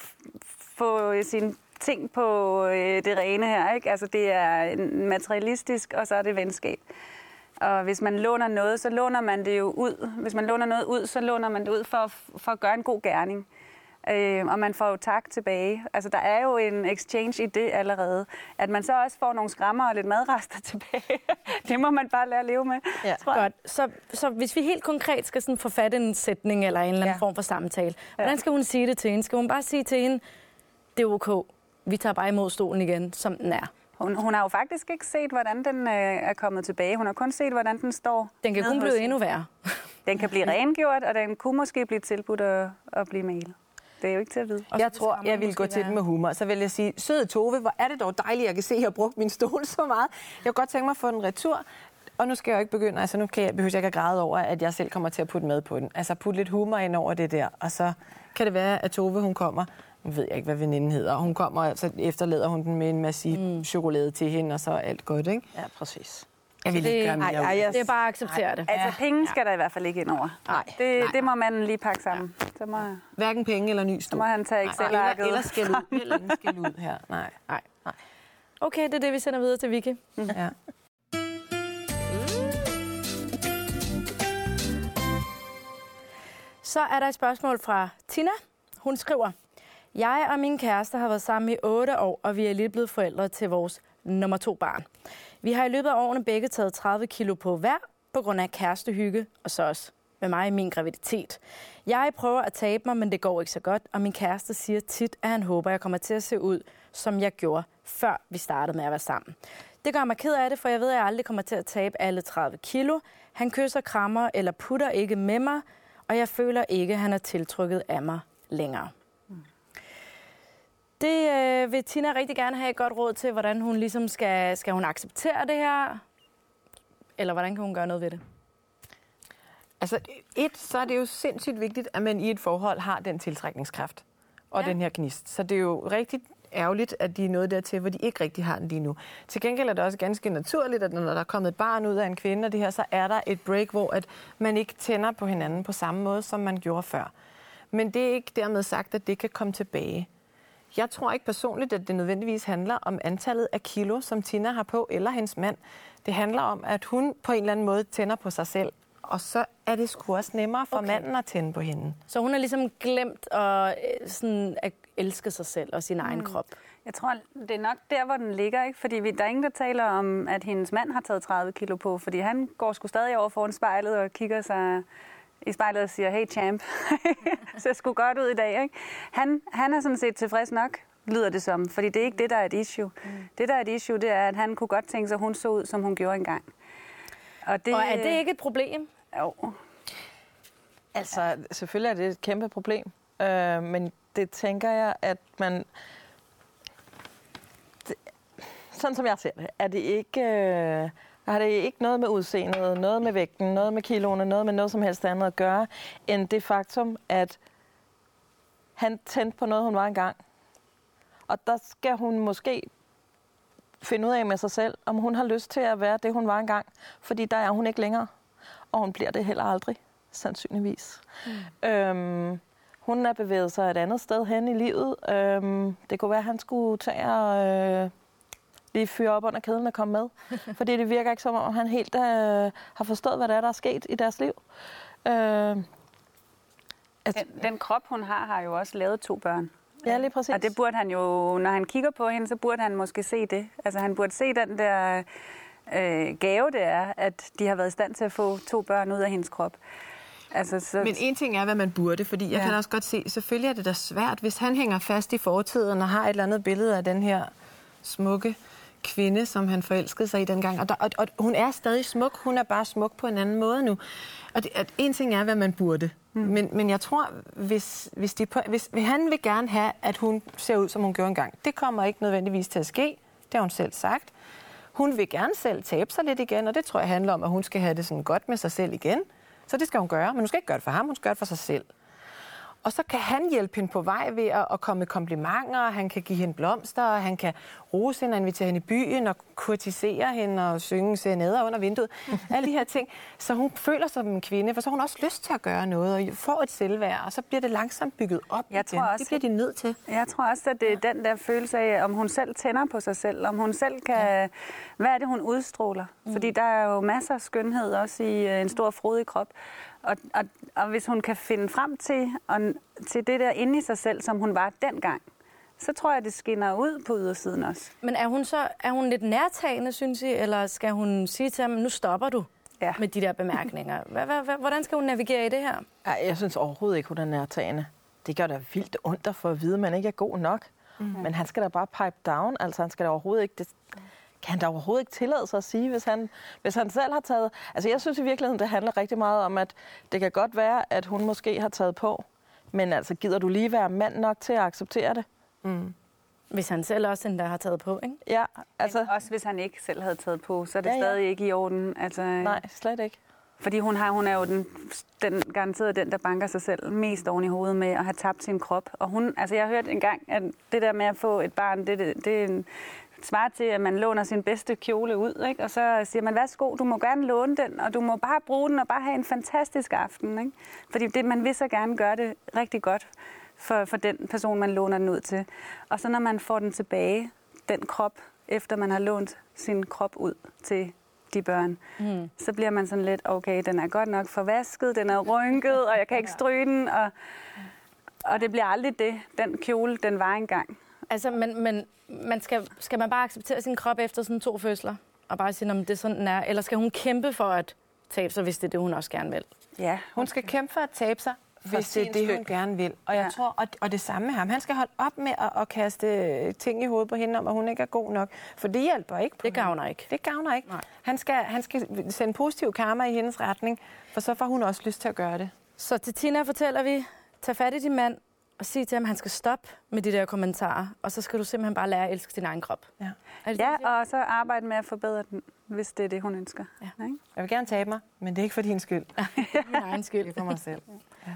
få sine ting på det rene her, ikke? Altså, det er materialistisk, og så er det venskab. Og hvis man låner noget, så låner man det jo ud. Hvis man låner noget ud, så låner man det ud for, for at gøre en god gerning. Øh, og man får jo tak tilbage. Altså, der er jo en exchange i det allerede. At man så også får nogle skrammer og lidt madrester tilbage, det må man bare lære at leve med. Ja. Godt. Så, så hvis vi helt konkret skal sådan forfatte en sætning eller en eller anden ja. form for samtale, hvordan skal hun sige det til hende? Skal hun bare sige til hende, det er ok, vi tager bare imod stolen igen, som den er? Hun, hun har jo faktisk ikke set, hvordan den øh, er kommet tilbage. Hun har kun set, hvordan den står. Den kan kun blive endnu værre. Den kan blive rengjort, og den kunne måske blive tilbudt at, at blive malet. Det er jo ikke til at vide. Jeg tror, jeg vil gå til den med humor. Så vil jeg sige, søde Tove, hvor er det dog dejligt, jeg kan se, at jeg har brugt min stol så meget. Jeg kunne godt tænke mig at få den retur. Og nu skal jeg jo ikke begynde, altså nu kan jeg, behøver jeg ikke at græde over, at jeg selv kommer til at putte mad på den. Altså putte lidt humor ind over det der. Og så kan det være, at Tove, hun kommer, nu ved jeg ikke, hvad veninden hedder, hun kommer, altså efterlader hun den med en masse mm. chokolade til hende, og så er alt godt, ikke? Ja, præcis. Jeg vil ikke gøre mere. Ej, ej, det er bare at acceptere det. Altså, penge skal der i hvert fald ikke ind over. Nej. Det, det må man lige pakke sammen. Ja. Så må, hverken penge eller ny stol. Så må han tage Excel-arket. Eller, eller skal ud. Eller skal ud her. Nej. Nej. Nej. Okay, det er det, vi sender videre til Vicky. Mm. Ja. Så er der et spørgsmål fra Tina. Hun skriver, jeg og min kæreste har været sammen i otte år, og vi er lige blevet forældre til vores nummer to barn. Vi har i løbet af årene begge taget tredive kilo på hver, på grund af kærestehygge, og så også med mig i min graviditet. Jeg prøver at tabe mig, men det går ikke så godt, og min kæreste siger tit, at han håber, at jeg kommer til at se ud, som jeg gjorde, før vi startede med at være sammen. Det gør mig ked af det, for jeg ved, at jeg aldrig kommer til at tabe alle tredive kilo. Han kysser, krammer eller putter ikke med mig, og jeg føler ikke, at han er tiltrykket af mig længere. Det øh, vil Tina rigtig gerne have et godt råd til, hvordan hun ligesom skal, skal hun acceptere det her, eller hvordan kan hun gøre noget ved det? Altså et, så er det jo sindssygt vigtigt, at man i et forhold har den tiltrækningskraft og ja. den her gnist. Så det er jo rigtig ærgerligt, at de er nået dertil, hvor de ikke rigtig har den lige nu. Til gengæld er det også ganske naturligt, at når der er kommet et barn ud af en kvinde, og det her, så er der et break, hvor at man ikke tænder på hinanden på samme måde, som man gjorde før. Men det er ikke dermed sagt, at det kan komme tilbage. Jeg tror ikke personligt, at det nødvendigvis handler om antallet af kilo, som Tina har på, eller hendes mand. Det handler om, at hun på en eller anden måde tænder på sig selv, og så er det sgu også nemmere for okay. manden at tænde på hende. Så hun har ligesom glemt at, sådan, at elske sig selv og sin mm. egen krop? Jeg tror, det er nok der, hvor den ligger, ikke? Fordi vi, der er ingen, der taler om, at hendes mand har taget tredive kilo på, fordi han går sgu stadig over foran spejlet og kigger sig i spejlet og siger, hey champ, ser sgu godt ud i dag, ikke? Han, han er sådan set tilfreds nok, lyder det som, fordi det er ikke det, der er et issue. Mm. Det, der er et issue, det er, at han kunne godt tænke sig, at hun så ud, som hun gjorde engang. Og, det, og er det ikke et problem? Jo. Altså, selvfølgelig er det et kæmpe problem, øh, men det tænker jeg, at man... Det, sådan som jeg ser det, er det ikke... Øh, har det ikke noget med udseendet, noget med vægten, noget med kiloene, noget med noget som helst andet at gøre, end det faktum, at han tændte på noget, hun var engang. Og der skal hun måske finde ud af med sig selv, om hun har lyst til at være det, hun var engang. Fordi der er hun ikke længere. Og hun bliver det heller aldrig, sandsynligvis. Mm. Øhm, hun er bevæget sig et andet sted hen i livet. Øhm, det kunne være, at han skulle tage og øh, lige fyre op under kæden og komme med. Fordi det virker ikke som om, han helt øh, har forstået, hvad der er, der er sket i deres liv. Øh, at, den, den krop, hun har, har jo også lavet to børn. Ja, lige præcis. Og det burde han jo, når han kigger på hende, så burde han måske se det. Altså han burde se den der øh, gave, det er, at de har været i stand til at få to børn ud af hendes krop. Altså, så... Men en ting er, hvad man burde, fordi jeg ja. kan også godt se, selvfølgelig er det da svært, hvis han hænger fast i fortiden og har et eller andet billede af den her smukke kvinde, som han forelskede sig i dengang. Og, der, og, og hun er stadig smuk, hun er bare smuk på en anden måde nu. Og det, at en ting er, hvad man burde. Mm. Men, men jeg tror, hvis, hvis, de, hvis, hvis han vil gerne have, at hun ser ud, som hun gjorde engang, det kommer ikke nødvendigvis til at ske. Det har hun selv sagt. Hun vil gerne selv tabe sig lidt igen, og det tror jeg handler om, at hun skal have det sådan godt med sig selv igen. Så det skal hun gøre, men hun skal ikke gøre det for ham, hun skal gøre det for sig selv. Og så kan han hjælpe hende på vej ved at, at komme med komplimenter, han kan give hende blomster, og han kan rose hende og invitere hende i byen og kurtisere hende og synge serenader under vinduet. Alle de her ting. Så hun føler sig som en kvinde, for så har hun også lyst til at gøre noget og få et selvværd, og så bliver det langsomt bygget op jeg igen. Tror også, det bliver de nødt til. Jeg tror også, at det er den der følelse af, om hun selv tænder på sig selv, om hun selv kan... Ja. Hvad er det, hun udstråler? Mm. Fordi der er jo masser af skønhed også i en stor frodig krop. Og, og, og hvis hun kan finde frem til, og, til det der inde i sig selv, som hun var dengang, så tror jeg, det skinner ud på ydersiden også. Men er hun så er hun lidt nærtagende, synes I, eller skal hun sige til ham, nu stopper du ja. med de der bemærkninger? Hvordan skal hun navigere i det her? Ej, jeg synes overhovedet ikke, hun er nærtagende. Det gør da vildt ondt at få at vide, at man ikke er god nok. Mm-hmm. Men han skal da bare pipe down. Altså, han skal da overhovedet ikke... Det kan han da overhovedet ikke tillade sig at sige, hvis han, hvis han selv har taget... Altså, jeg synes i virkeligheden, det handler rigtig meget om, at det kan godt være, at hun måske har taget på. Men altså, gider du lige være mand nok til at acceptere det? Mm. Hvis han selv også endda har taget på, ikke? Ja, altså... Men også hvis han ikke selv havde taget på, så er det ja, ja. stadig ikke i orden. Altså, nej, slet ikke. Fordi hun, har, hun er jo den, den garanteret den, der banker sig selv mest oven i hovedet med at have tabt sin krop. Og hun, altså jeg har hørt engang, at det der med at få et barn, det, det, det er en... svarer til, at man låner sin bedste kjole ud, ikke? Og så siger man, værsgo, du må gerne låne den, og du må bare bruge den og bare have en fantastisk aften. Ikke? Fordi det, man vil så gerne gøre det rigtig godt for, for den person, man låner den ud til. Og så når man får den tilbage, den krop, efter man har lånt sin krop ud til de børn, mm. så bliver man sådan lidt, okay, den er godt nok forvasket, den er rynket, og jeg kan ikke stryge den, og, og det bliver aldrig det. Den kjole, den var engang. Altså, men, men man skal, skal man bare acceptere sin krop efter sådan to fødsler? Og bare sige, om det er sådan, den er? Eller skal hun kæmpe for at tabe sig, hvis det er det, hun også gerne vil? Ja, hun skal kæmpe for at tabe sig, hvis det er det, hun gerne vil. Og jeg ja. tror, og, og det samme med ham. Han skal holde op med at, at kaste ting i hovedet på hende, om at hun ikke er god nok. For det hjælper ikke på Det gavner ikke. Det gavner ikke. Han skal, han skal sende positiv karma i hendes retning, for så får hun også lyst til at gøre det. Så til Tina fortæller vi, tag fat i din mand, og sige til ham, at han skal stoppe med de der kommentarer, og så skal du simpelthen bare lære at elske din egen krop. Ja, det, ja og så arbejde med at forbedre den, hvis det er det, hun ønsker. Ja. Ikke? Jeg vil gerne tabe mig, men det er ikke for din skyld. Det er min egen skyld. Det er for mig selv. Ja.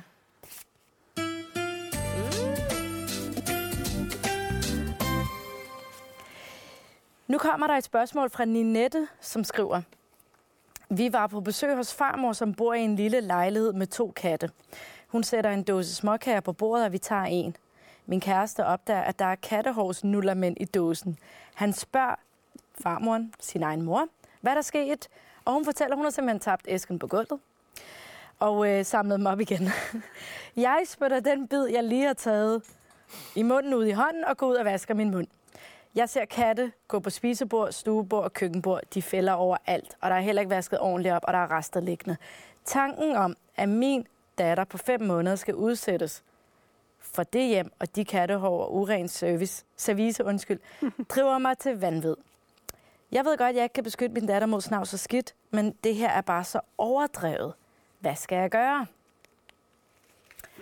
Nu kommer der et spørgsmål fra Ninette, som skriver: Vi var på besøg hos farmor, som bor i en lille lejlighed med to katte. Hun sætter en dåse småkager på bordet, og vi tager en. Min kæreste opdager, at der er kattehårsnullermænd i dåsen. Han spørger farmoren, sin egen mor, hvad der skete, og hun fortæller, at hun har simpelthen tabt æsken på gulvet og øh, samlet dem op igen. Jeg spytter den bid, jeg lige har taget i munden ud i hånden, og går ud og vasker min mund. Jeg ser katte gå på spisebord, stuebord og køkkenbord. De fælder over alt, og der er heller ikke vasket ordentligt op, og der er rester liggende. Tanken om, at min datter på fem måneder skal udsættes for det hjem og de kattehår og uren service, service, undskyld, driver mig til vanvid. Jeg ved godt, at jeg ikke kan beskytte min datter mod snavs og skidt, men det her er bare så overdrevet. Hvad skal jeg gøre?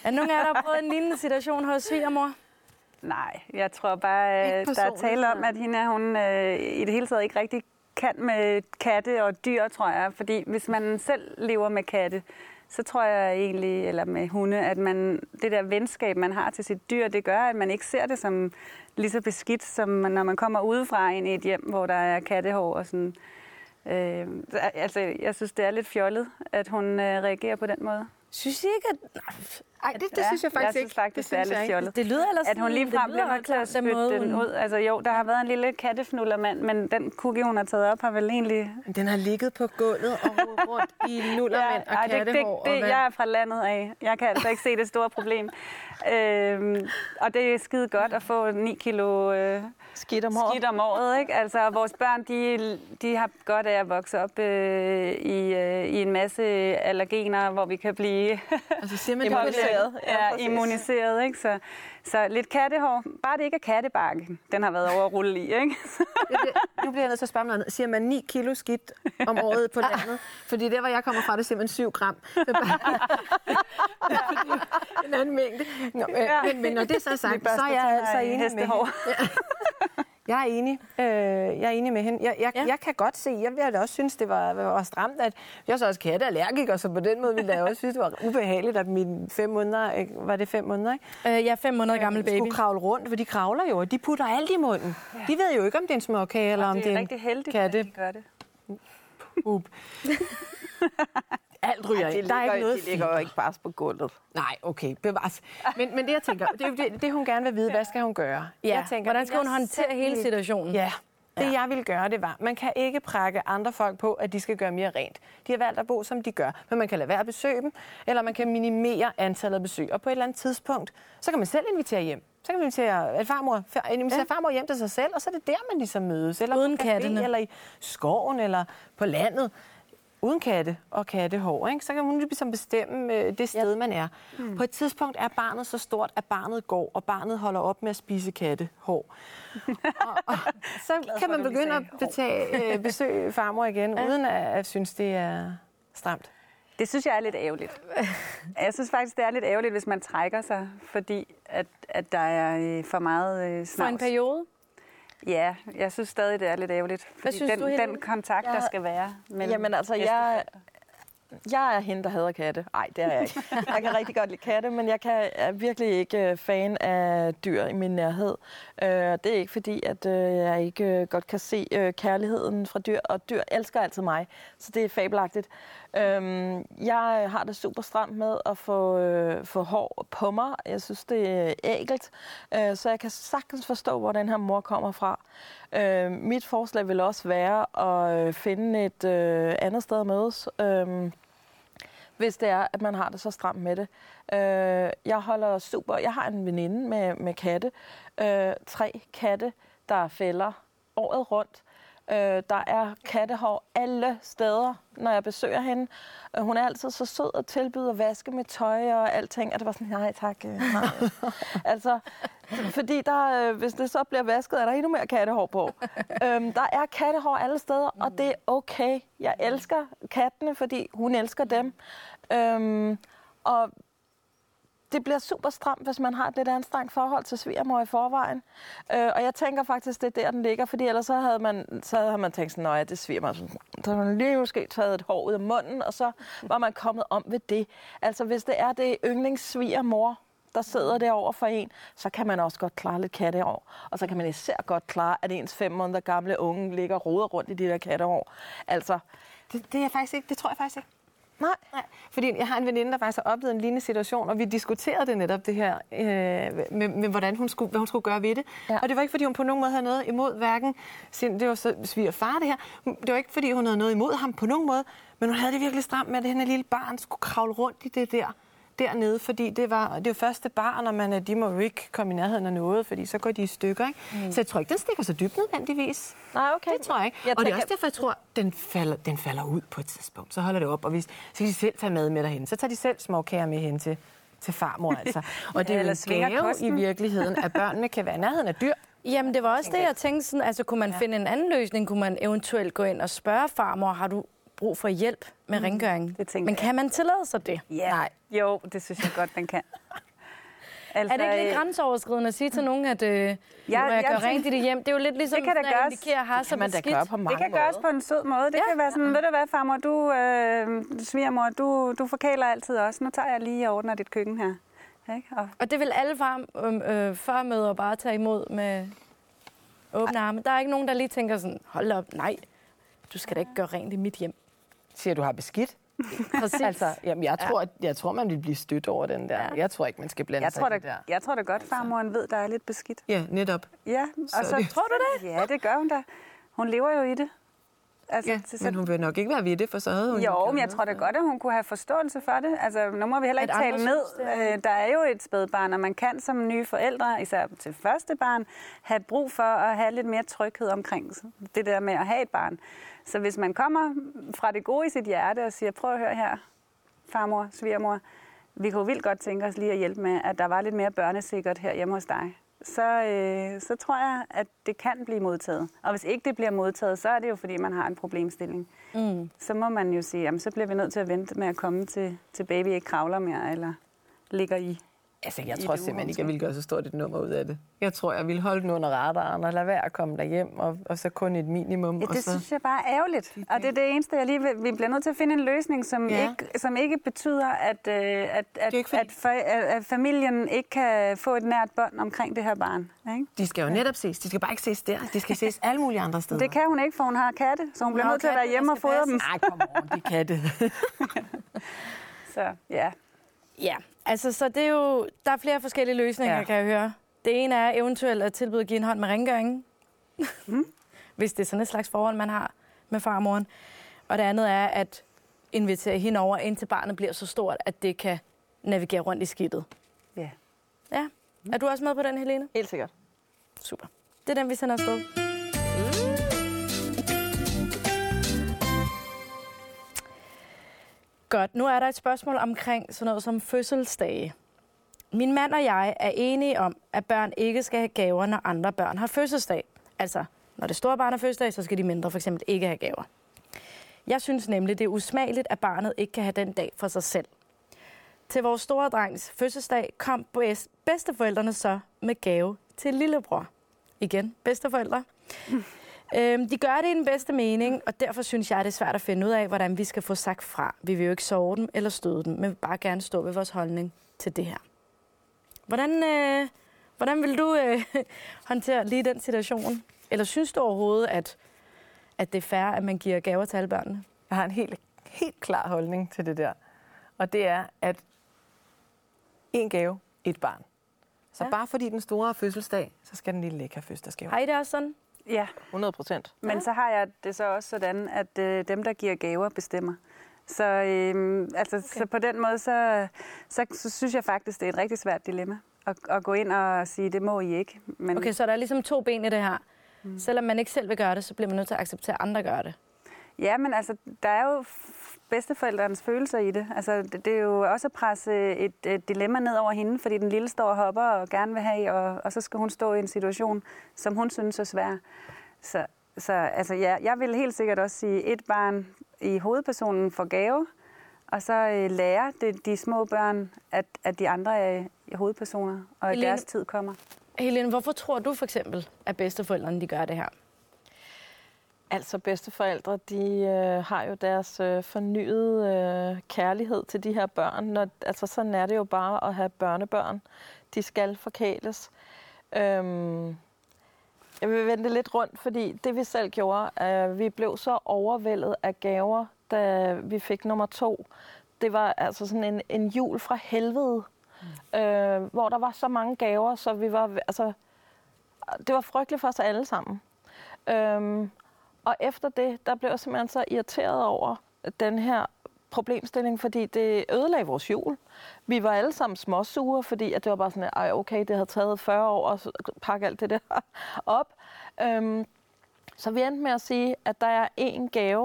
Er nogen af jer, der har prøvet en lignende situation hos svigermor? Nej, jeg tror bare, Ikke der er personligt, tale om, nej. at hende, hun øh, i det hele taget ikke rigtig kan med katte og dyr, tror jeg. Fordi hvis man selv lever med katte, så tror jeg egentlig, eller med hunde, at man, det der venskab, man har til sit dyr, det gør, at man ikke ser det som lige så beskidt, som når man kommer udefra ind i et hjem, hvor der er kattehår og sådan. Øh, altså, jeg synes, det er lidt fjollet, at hun øh, reagerer på den måde. Synes I ikke, at... Ej, det, det Ja, synes jeg faktisk jeg synes ikke. faktisk, det, det er lidt fjollet. Det lyder ellers At hun lige frem bliver nødt til at spytte den ud. Altså jo, der har været en lille kattefnullermand, men den cookie, hun har taget op, har vel egentlig... Den har ligget på gulvet og rodet rundt i nullermænd og ej, det, det, kattehår. det, og hvad- jeg er fra landet af. Jeg kan altså ikke se det store problem. Øhm, og det er skide godt at få ni kilo øh, Skidt om året. skidt om året. Ikke? Altså, vores børn, de, de har godt af at vokse op øh, i, øh, i en masse allergener, hvor vi kan blive Altså siger man Immuniseret. ja, Ja, ja, præcis. immuniseret. Ikke? Så, så lidt kattehår. Bare det ikke er kattebakke. Den har været over at rulle i. Ikke? det, det, nu bliver jeg nødt til at spørge mig noget. Siger man ni kilo skidt om året på landet? Fordi der, hvor jeg kommer fra, det siger man syv gram. Det er bare en anden mængde. Nå, øh, men, men når det så er sagt, så er jeg altså enig med hestehår. hende. Jeg er enig. Øh, jeg er enig med hende. Jeg, jeg, Ja. jeg kan godt se, jeg ville da også synes, det var, var stramt, at jeg er så også katteallergiker, så på den måde ville jeg også synes, det var ubehageligt, at mine fem måneder, ikke? Var det fem måneder, ikke? Øh, jeg er fem måneder gammel baby. Skulle kravle rundt, for de kravler jo, og de putter alt i munden. De ved jo ikke, om det er en småkage, eller om Det det er er en rigtig heldigt, katte. at de gør det. Up. Alt ryger Ej, ind. de Der er ikke ligger- noget de ligger jo ikke bare på gulvet. Nej, okay, bevares. Men, men det, jeg tænker, det er jo det, det, hun gerne vil vide, hvad skal hun gøre? Ja, Jeg tænker, hvordan skal hun jeg håndtere selv- hele situationen? Ja, det jeg ville gøre, det var, man kan ikke prakke andre folk på, at de skal gøre mere rent. De har valgt at bo, som de gør, men man kan lade være at besøge dem, eller man kan minimere antallet af besøg. Og på et eller andet tidspunkt, så kan man selv invitere hjem. Så kan man invitere at farmor, invitere ja. farmor hjem til sig selv, og så er det der, man ligesom mødes. Eller Uden på café, kattene. eller i skoven, eller på landet. Uden katte og kattehår, ikke? Så kan hun ligesom bestemme øh, det sted, man er. Mm. På et tidspunkt er barnet så stort, at barnet går, og barnet holder op med at spise kattehår. og, og, så kan man begynde at betage, øh, besøge farmor igen, ja. uden at, at synes, det er stramt. Det synes jeg er lidt ærgerligt. Jeg synes faktisk, det er lidt ærgerligt, hvis man trækker sig, fordi at, at der er øh, for meget øh, snavs. For en periode? Ja, jeg synes stadig, det er lidt ærgerligt. Fordi synes den, du, Helene? den kontakt, der Ja. skal være mellem Jamen altså, jeg, jeg er hende, der hader katte. Nej, det er jeg ikke. Jeg kan rigtig godt lide katte, men jeg kan, er virkelig ikke fan af dyr i min nærhed. Øh, det er ikke fordi, at øh, jeg ikke øh, godt kan se øh, kærligheden fra dyr, og dyr elsker altid mig, så det er fabelagtigt. Øh, jeg har det super stramt med at få, øh, få hår på mig. Jeg synes, det er ægelt, øh, så jeg kan sagtens forstå, hvor den her mor kommer fra. Øh, mit forslag vil også være at øh, finde et øh, andet sted at mødes, øh, hvis det er, at man har det så stramt med det. Øh, jeg holder super. Jeg har en veninde med, med katte. Øh, tre katte, der fælder året rundt. Øh, der er kattehår alle steder, når jeg besøger hende. Øh, hun er altid så sød og tilbyder at vaske med tøj og alting. Og det var sådan, nej tak. øh, Nej. altså, fordi der, øh, hvis det så bliver vasket, er der endnu mere kattehår på. øhm, der er kattehår alle steder, og det er okay. Jeg elsker kattene, fordi hun elsker dem. Øhm, og det bliver super stramt, hvis man har et lidt anstrengt forhold til svigermor i forvejen. Øh, og jeg tænker faktisk, det er der, den ligger, fordi ellers så havde man, så havde man tænkt sådan, at det svigermor. Så havde man lige måske taget et hår ud af munden, og så var man kommet om ved det. Altså hvis det er det yndlingssvigermor, der sidder derovre for en, så kan man også godt klare lidt kattehår. Og så kan man især godt klare, at ens fem måneder gamle unge ligger og roder rundt i de der kattehår. Altså, Det, det er faktisk ikke, det tror jeg faktisk ikke. nej. Nej, fordi jeg har en veninde, der faktisk har oplevet en lignende situation, og vi diskuterede det netop, det her, øh, med, med hvordan hun skulle, hvad hun skulle gøre ved det. Ja. Og det var ikke, fordi hun på nogen måde havde noget imod hverken sin, det var så svigerfar det her, det var ikke, fordi hun havde noget imod ham på nogen måde, men hun havde det virkelig stramt med, at det her lille barn skulle kravle rundt i det der, dernede, fordi det var det var første barn, og man, de må jo ikke komme i nærheden af noget, fordi så går de i stykker, ikke? Mm. Så jeg tror ikke, den stikker så dybt nødvendigvis. Nej, okay. Det tror jeg ikke. Jeg og det er tænker- også derfor, jeg tror, den falder, den falder ud på et tidspunkt. Så holder det op, og hvis, så kan de selv tage mad med derhen. Så tager de selv småkager med hen til, til farmor, altså. Og det er jo Eller en svinger gave kosten. i virkeligheden, at børnene kan være i nærheden af dyr. Jamen, det var også det, jeg tænkte sådan, altså kunne man ja. finde en anden løsning? Kunne man eventuelt gå ind og spørge farmor, har du brug for hjælp med mm, rengøring? det tænker Men kan man tillade sig det? Ja, Nej. Jo, det synes jeg godt, man kan. Altså, er det ikke lidt grænseoverskridende at sige til nogen, at øh, ja, jeg, jeg gør rent i det hjem? Det er jo lidt ligesom, det kan da at indikere har så beskidt. Det kan Det kan gøres på en sød måde. Det ja. kan være sådan, ved du hvad, farmor, du, øh, svigermor, du, du forkæler altid også. Nu tager jeg lige og ordner dit køkken her. Ikke? Og, og det vil alle far, øh, farmødre bare tage imod med åbne arme. Der er ikke nogen, der lige tænker sådan, hold op, nej, du skal da ikke gøre rent i mit hjem. Siger du har beskidt? Præcis. Altså, jamen, jeg, tror, ja. jeg tror, man vil blive stødt over den der. Ja. Jeg tror ikke, man skal blande jeg sig tror, i det der, der. Jeg tror da godt, farmoren ved, der er lidt beskidt. Ja, netop. Ja, og så, så tror du det? Ja, det gør hun da. Hun lever jo i det. Altså, ja, men hun vil nok ikke være ved det, for så havde hun... Jo, men jeg tror da godt, at hun kunne have forståelse for det. Altså, nu må vi heller ikke tale ned. Der er jo et spædbarn, og man kan som nye forældre, især til første barn, have brug for at have lidt mere tryghed omkring det der med at have et barn. Så hvis man kommer fra det gode i sit hjerte og siger, prøv at høre her, farmor, svigermor, vi kunne vildt godt tænke os lige at hjælpe med, at der var lidt mere børnesikkert her hjemme hos dig. Så, øh, så tror jeg, at det kan blive modtaget. Og hvis ikke det bliver modtaget, så er det jo, fordi man har en problemstilling. Mm. Så må man jo sige, jamen, så bliver vi nødt til at vente med at komme til, til baby ikke kravler mere, eller ligger i. Altså, jeg tror simpelthen ikke, jeg ville gøre så stort et nummer ud af det. Jeg tror, jeg ville holde den under radaren og lade være at komme derhjem, og, og så kun et minimum. Ja, det og så... synes jeg bare er ærgerligt. Og det er det eneste, jeg lige vil. Vi bliver nødt til at finde en løsning, som, ja. ikke, som ikke betyder, at, øh, at, at, at, at, at familien ikke kan få et nært bånd omkring det her barn. Ikke? De skal jo netop ses. De skal bare ikke ses der. De skal ses alle mulige andre steder. Det kan hun ikke, for hun har katte, så hun, hun bliver nødt til at være hjemme og fodre dem. Nej, kom on, de katte. Så, ja. Ja, altså, så det er jo... Der er flere forskellige løsninger, ja. kan jeg høre. Det ene er eventuelt at tilbyde at give en hånd med rengøringen. Mm. Hvis det er sådan et slags forhold, man har med farmoren. Og det andet er at invitere hende over, indtil barnet bliver så stort, at det kan navigere rundt i skidtet. Ja. Ja. Er du også med på den, Helene? Helt sikkert. Super. Det er den, vi sender afsted. Mm. Godt. Nu er der et spørgsmål omkring sådan noget som fødselsdage. Min mand og jeg er enige om, at børn ikke skal have gaver, når andre børn har fødselsdag. Altså, når det store barn har fødselsdag, så skal de mindre for eksempel ikke have gaver. Jeg synes nemlig, det er usmageligt, at barnet ikke kan have den dag for sig selv. Til vores store drengs fødselsdag kom bedsteforældrene så med gave til lillebror. Igen, bedsteforældre. Mm. Øhm, de gør det i den bedste mening, og derfor synes jeg, det er svært at finde ud af, hvordan vi skal få sagt fra. Vi vil jo ikke sove dem eller støde dem, men vi vil bare gerne stå ved vores holdning til det her. Hvordan, øh, hvordan vil du øh, håndtere lige den situation? Eller synes du overhovedet, at, at det er fair, at man giver gaver til alle børnene? Jeg har en helt, helt klar holdning til det der. Og det er, at en gave, et barn. Så ja. Bare fordi den store har fødselsdag, så skal den lille ikke have fødselsdagsgave. Har I det også sådan? Ja. hundrede procent. Men ja. Så har jeg det så også sådan, at øh, dem, der giver gaver, bestemmer. Så, øh, altså, okay. så på den måde, så, så, så synes jeg faktisk, det er et rigtig svært dilemma. At, at gå ind og sige, det må I ikke. Men... Okay, så der er ligesom to ben i det her. Mm. Selvom man ikke selv vil gøre det, så bliver man nødt til at acceptere, at andre gør det. Ja, men altså, der er jo bedsteforældrenes følelser i det. Altså, det, det er jo også at presse et, et dilemma ned over hende, fordi den lille står og hopper og gerne vil have, og, og så skal hun stå i en situation, som hun synes er svær. Så, så altså, ja, jeg vil helt sikkert også sige, et barn i hovedpersonen får gave, og så øh, lærer det, de små børn, at, at de andre er hovedpersoner, og at deres tid kommer. Helene, hvorfor tror du for eksempel, at bedsteforældrene de gør det her? Altså bedsteforældre, de øh, har jo deres øh, fornyede øh, kærlighed til de her børn. Når, altså sådan er det jo bare at have børnebørn. De skal forkæles. Øhm, jeg vil vente lidt rundt, fordi det vi selv gjorde, øh, vi blev så overvældet af gaver, da vi fik nummer to. Det var altså sådan en, en jul fra helvede, mm. øh, hvor der var så mange gaver, så vi var, altså, det var frygteligt for os alle sammen. Øhm, Og efter det, der blev jeg simpelthen så irriteret over den her problemstilling, fordi det ødelagde vores jul. Vi var alle sammen småsure, fordi at det var bare sådan, at okay, det havde taget fyrre år at pakke alt det der op. Øhm, så vi endte med at sige, at der er én gave.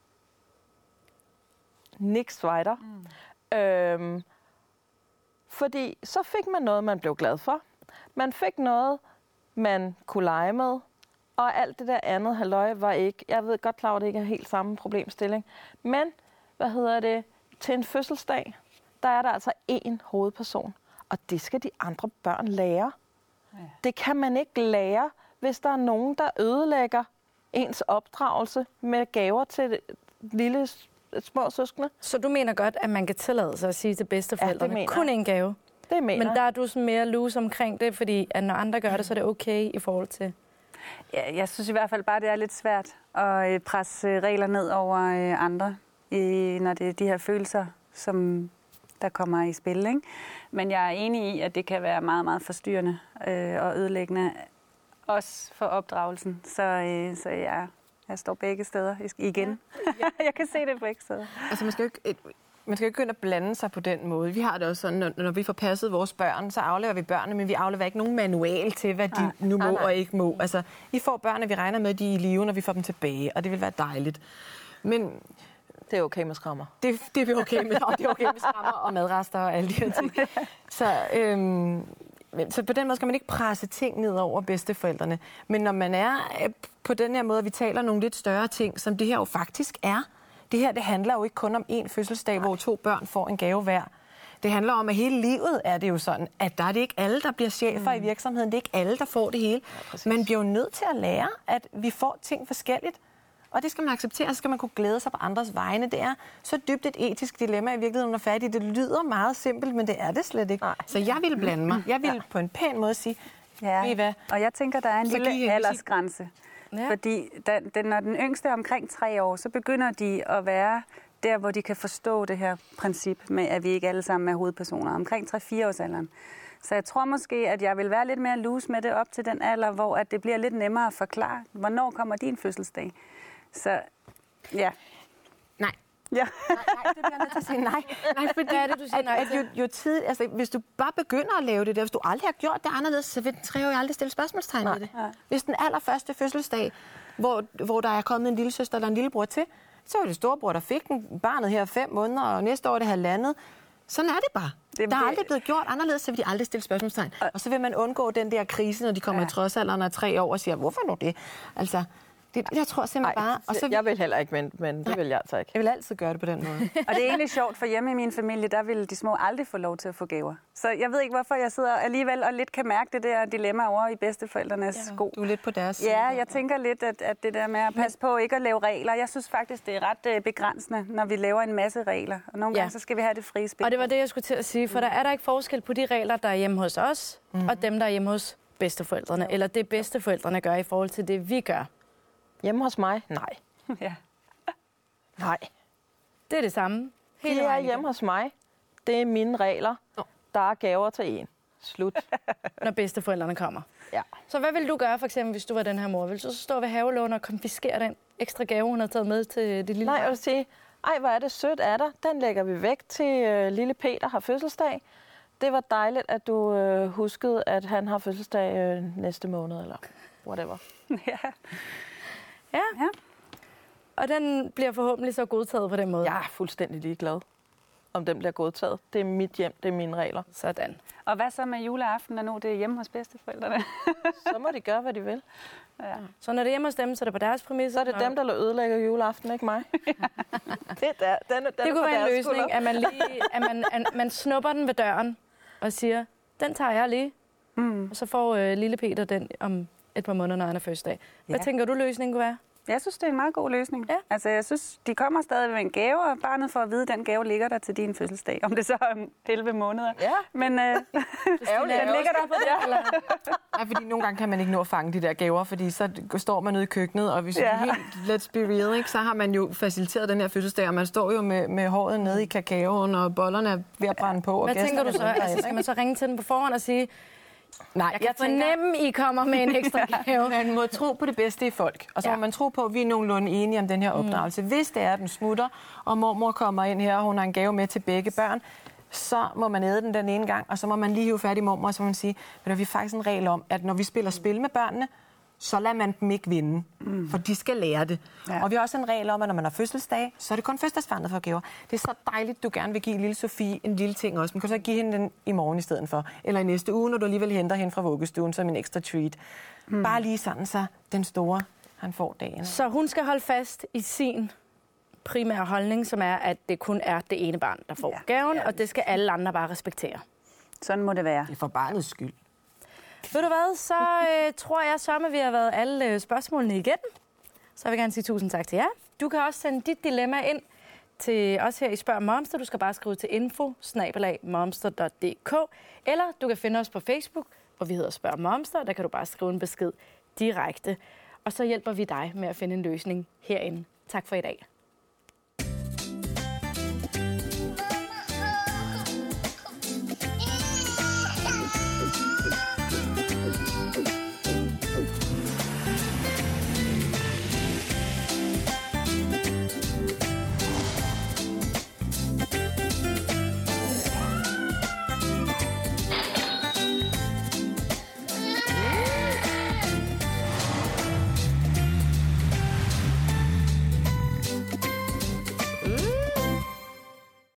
Niks weiter. Mm. Øhm, fordi så fik man noget, man blev glad for. Man fik noget, man kunne lege med. Og alt det der andet halløj var ikke... Jeg ved godt klar, at det ikke er helt samme problemstilling. Men, hvad hedder det? Til en fødselsdag, der er der altså én hovedperson, og det skal de andre børn lære. Ja. Det kan man ikke lære, hvis der er nogen, der ødelægger ens opdragelse med gaver til lille små søskende. Så du mener godt, at man kan tillade sig at sige til bedsteforældrene, ja, kun en gave? Det mener Men der er du sådan mere loose omkring det, fordi at når andre gør det, så er det okay i forhold til... Ja, jeg synes i hvert fald bare, det er lidt svært at presse regler ned over andre, når det er de her følelser, som der kommer i spil, ikke? Men jeg er enig i, at det kan være meget, meget forstyrrende og ødelæggende, også for opdragelsen. Så, så ja, jeg står begge steder igen. Ja. Jeg kan se det begge steder. Altså, man skal jo ikke... Man skal jo ikke begynde at blande sig på den måde. Vi har det også sådan, når, når vi får passet vores børn, så afleverer vi børnene, men vi afleverer ikke nogen manual til, hvad de nej, nu må nej. og ikke må. Altså, vi får børnene, vi regner med, at de er i live, når vi får dem tilbage, og det vil være dejligt. Men det er okay med skrammer. Det, det er okay med, og det er okay med skrammer og madrester og alle de her ting. Så, øhm, så på den måde skal man ikke presse ting ned over bedsteforældrene. Men når man er på den her måde, at vi taler nogle lidt større ting, som det her jo faktisk er. Det her, det handler jo ikke kun om én fødselsdag, hvor to børn får en gave hver. Det handler om, at hele livet er det jo sådan, at der er det ikke alle, der bliver chefer mm. i virksomheden. Det er ikke alle, der får det hele. Ja, man bliver jo nødt til at lære, at vi får ting forskelligt. Og det skal man acceptere, så skal man kunne glæde sig på andres vegne. Det er så dybt et etisk dilemma i virkeligheden, når færdigt. Det lyder meget simpelt, men det er det slet ikke. Nej. Så jeg vil blande mig. Jeg vil ja. på en pæn måde sige, ja. ved hvad? Og jeg tænker, der er en så lille aldersgrænse. Ja. Fordi da, da, når den yngste er omkring tre år, så begynder de at være der, hvor de kan forstå det her princip med, at vi ikke alle sammen er hovedpersoner. Omkring tre-fire års alderen. Så jeg tror måske, at jeg vil være lidt mere loose med det op til den alder, hvor at det bliver lidt nemmere at forklare, hvornår kommer din fødselsdag. Så ja. Nej. Ja. nej, nej, det bliver nødt til at sige nej. Nej, for det er det, du siger nej. At, at jo, jo tid, altså, hvis du bare begynder at lave det der, hvis du aldrig har gjort det anderledes, så vil den treårige aldrig stille spørgsmålstegn ved det. Ja. Hvis den allerførste fødselsdag, hvor, hvor der er kommet en lille søster eller en lillebror til, så var det storebror, der fik den, barnet her fem måneder, og næste år er det halvandet. Sådan er det bare. Det, der er aldrig blevet gjort anderledes, så vil de aldrig stille spørgsmålstegn. Og så vil man undgå den der krise, når de kommer ja. i trodsalderen og er tre år og siger, hvorfor nu det? Altså... Det, jeg tror simpelthen Ej, bare... Og så, jeg vil heller ikke, men, men det vil jeg altså ikke. Jeg vil altid gøre det på den måde. Og det er egentlig sjovt, for hjemme i min familie, der ville de små aldrig få lov til at få gaver. Så jeg ved ikke, hvorfor jeg sidder alligevel og lidt kan mærke det der dilemma over i bedsteforældrenes ja, sko. Du er lidt på deres side. Ja, jeg tænker lidt, at, at det der med at passe på ikke at lave regler, jeg synes faktisk, det er ret begrænsende, når vi laver en masse regler. Og nogle ja. gange, så skal vi have det frie spil. Og det var det, jeg skulle til at sige, for der er der ikke forskel på de regler, der er hjemme hos os, mm. og dem, der er hjemme hos bedsteforældrene, eller det bedsteforældrene gør i forhold til det, vi gør. Hjemme hos mig? Nej. Ja. Nej. Det er det samme. Hele det er hjemme hos mig. Det er mine regler. Der er gaver til en. Slut. Når bedsteforældrene kommer. Ja. Så hvad vil du gøre, for eksempel, hvis du var den her mor? Vil du så stå ved havelån og konfiskere den ekstra gave, hun har taget med til det lille Nej, jeg vil sige, ej, hvor er det sødt af dig. Den lægger vi væk til øh, lille Peter har fødselsdag. Det var dejligt, at du øh, huskede, at han har fødselsdag øh, næste måned, eller whatever. Ja. Ja. ja. Og den bliver forhåbentlig så godtaget på den måde. Jeg er fuldstændig ligeglad, om den bliver godtaget. Det er mit hjem, det er mine regler. Sådan. Og hvad så med juleaften, når nu det er hjemme hos bedsteforældrene? Så må de gøre, hvad de vil. Ja. Så når det er hjemme hos dem, så er det på deres præmisser? Så er det dem, der ødelægger juleaften, ikke mig. det der, den, den det kunne være en løsning, skulder. at man lige at man, at man snupper den ved døren og siger, den tager jeg lige. Mm. Og så får øh, lille Peter den om et par måneder, når han er fødselsdag. Hvad ja. tænker du, løsningen kunne være? Jeg synes, det er en meget god løsning. Ja. Altså, jeg synes, de kommer stadig med en gave, og barnet får at vide, at den gave ligger der til din fødselsdag. Om det så er om elleve måneder. Ja. Men øh, ærgerligt, den ligger der på det. Eller? Ja, fordi nogle gange kan man ikke nå at fange de der gaver, fordi så står man ude i køkkenet, og hvis ja. helt let's be real, ikke, så har man jo faciliteret den her fødselsdag, og man står jo med, med håret nede i kakaoen, og bollerne er ved at brænde på. Hvad tænker du så? Altså, skal man så ringe til den på forhånd og sige, nej, jeg kan jeg fornemme, tænker, I kommer med en ekstra gave. Man må tro på det bedste i folk. Og så ja. må man tro på, at vi er nogenlunde enige om den her opdragelse. Mm. Hvis det er, at den smutter, og mormor kommer ind her, og hun har en gave med til begge børn, så må man æde den den ene gang, og så må man lige hive fat i mormor, og så må man sige, at vi har faktisk en regel om, at når vi spiller spil med børnene, så lader man dem ikke vinde, mm. for de skal lære det. Ja. Og vi har også en regel om, at når man har fødselsdag, så er det kun fødselsdagsbarnet for gaver. Det er så dejligt, du gerne vil give lille Sofie en lille ting også. Man kan så give hende den i morgen i stedet for. Eller i næste uge, når du alligevel henter hende fra vuggestuen som en ekstra treat. Mm. Bare lige sådan, så den store, han får dagen. Så hun skal holde fast i sin primære holdning, som er, at det kun er det ene barn, der får ja. gaven, ja. og det skal alle andre bare respektere. Sådan må det være. Det er for barnets skyld. Ved du hvad, så øh, tror jeg så, at vi har været alle øh, spørgsmålene igennem. Så vil jeg gerne sige tusind tak til jer. Du kan også sende dit dilemma ind til os her i Spørg Momster. Du skal bare skrive til info snabel-a momster punktum d k, eller du kan finde os på Facebook, hvor vi hedder Spørg Momster. Der kan du bare skrive en besked direkte. Og så hjælper vi dig med at finde en løsning herinde. Tak for i dag.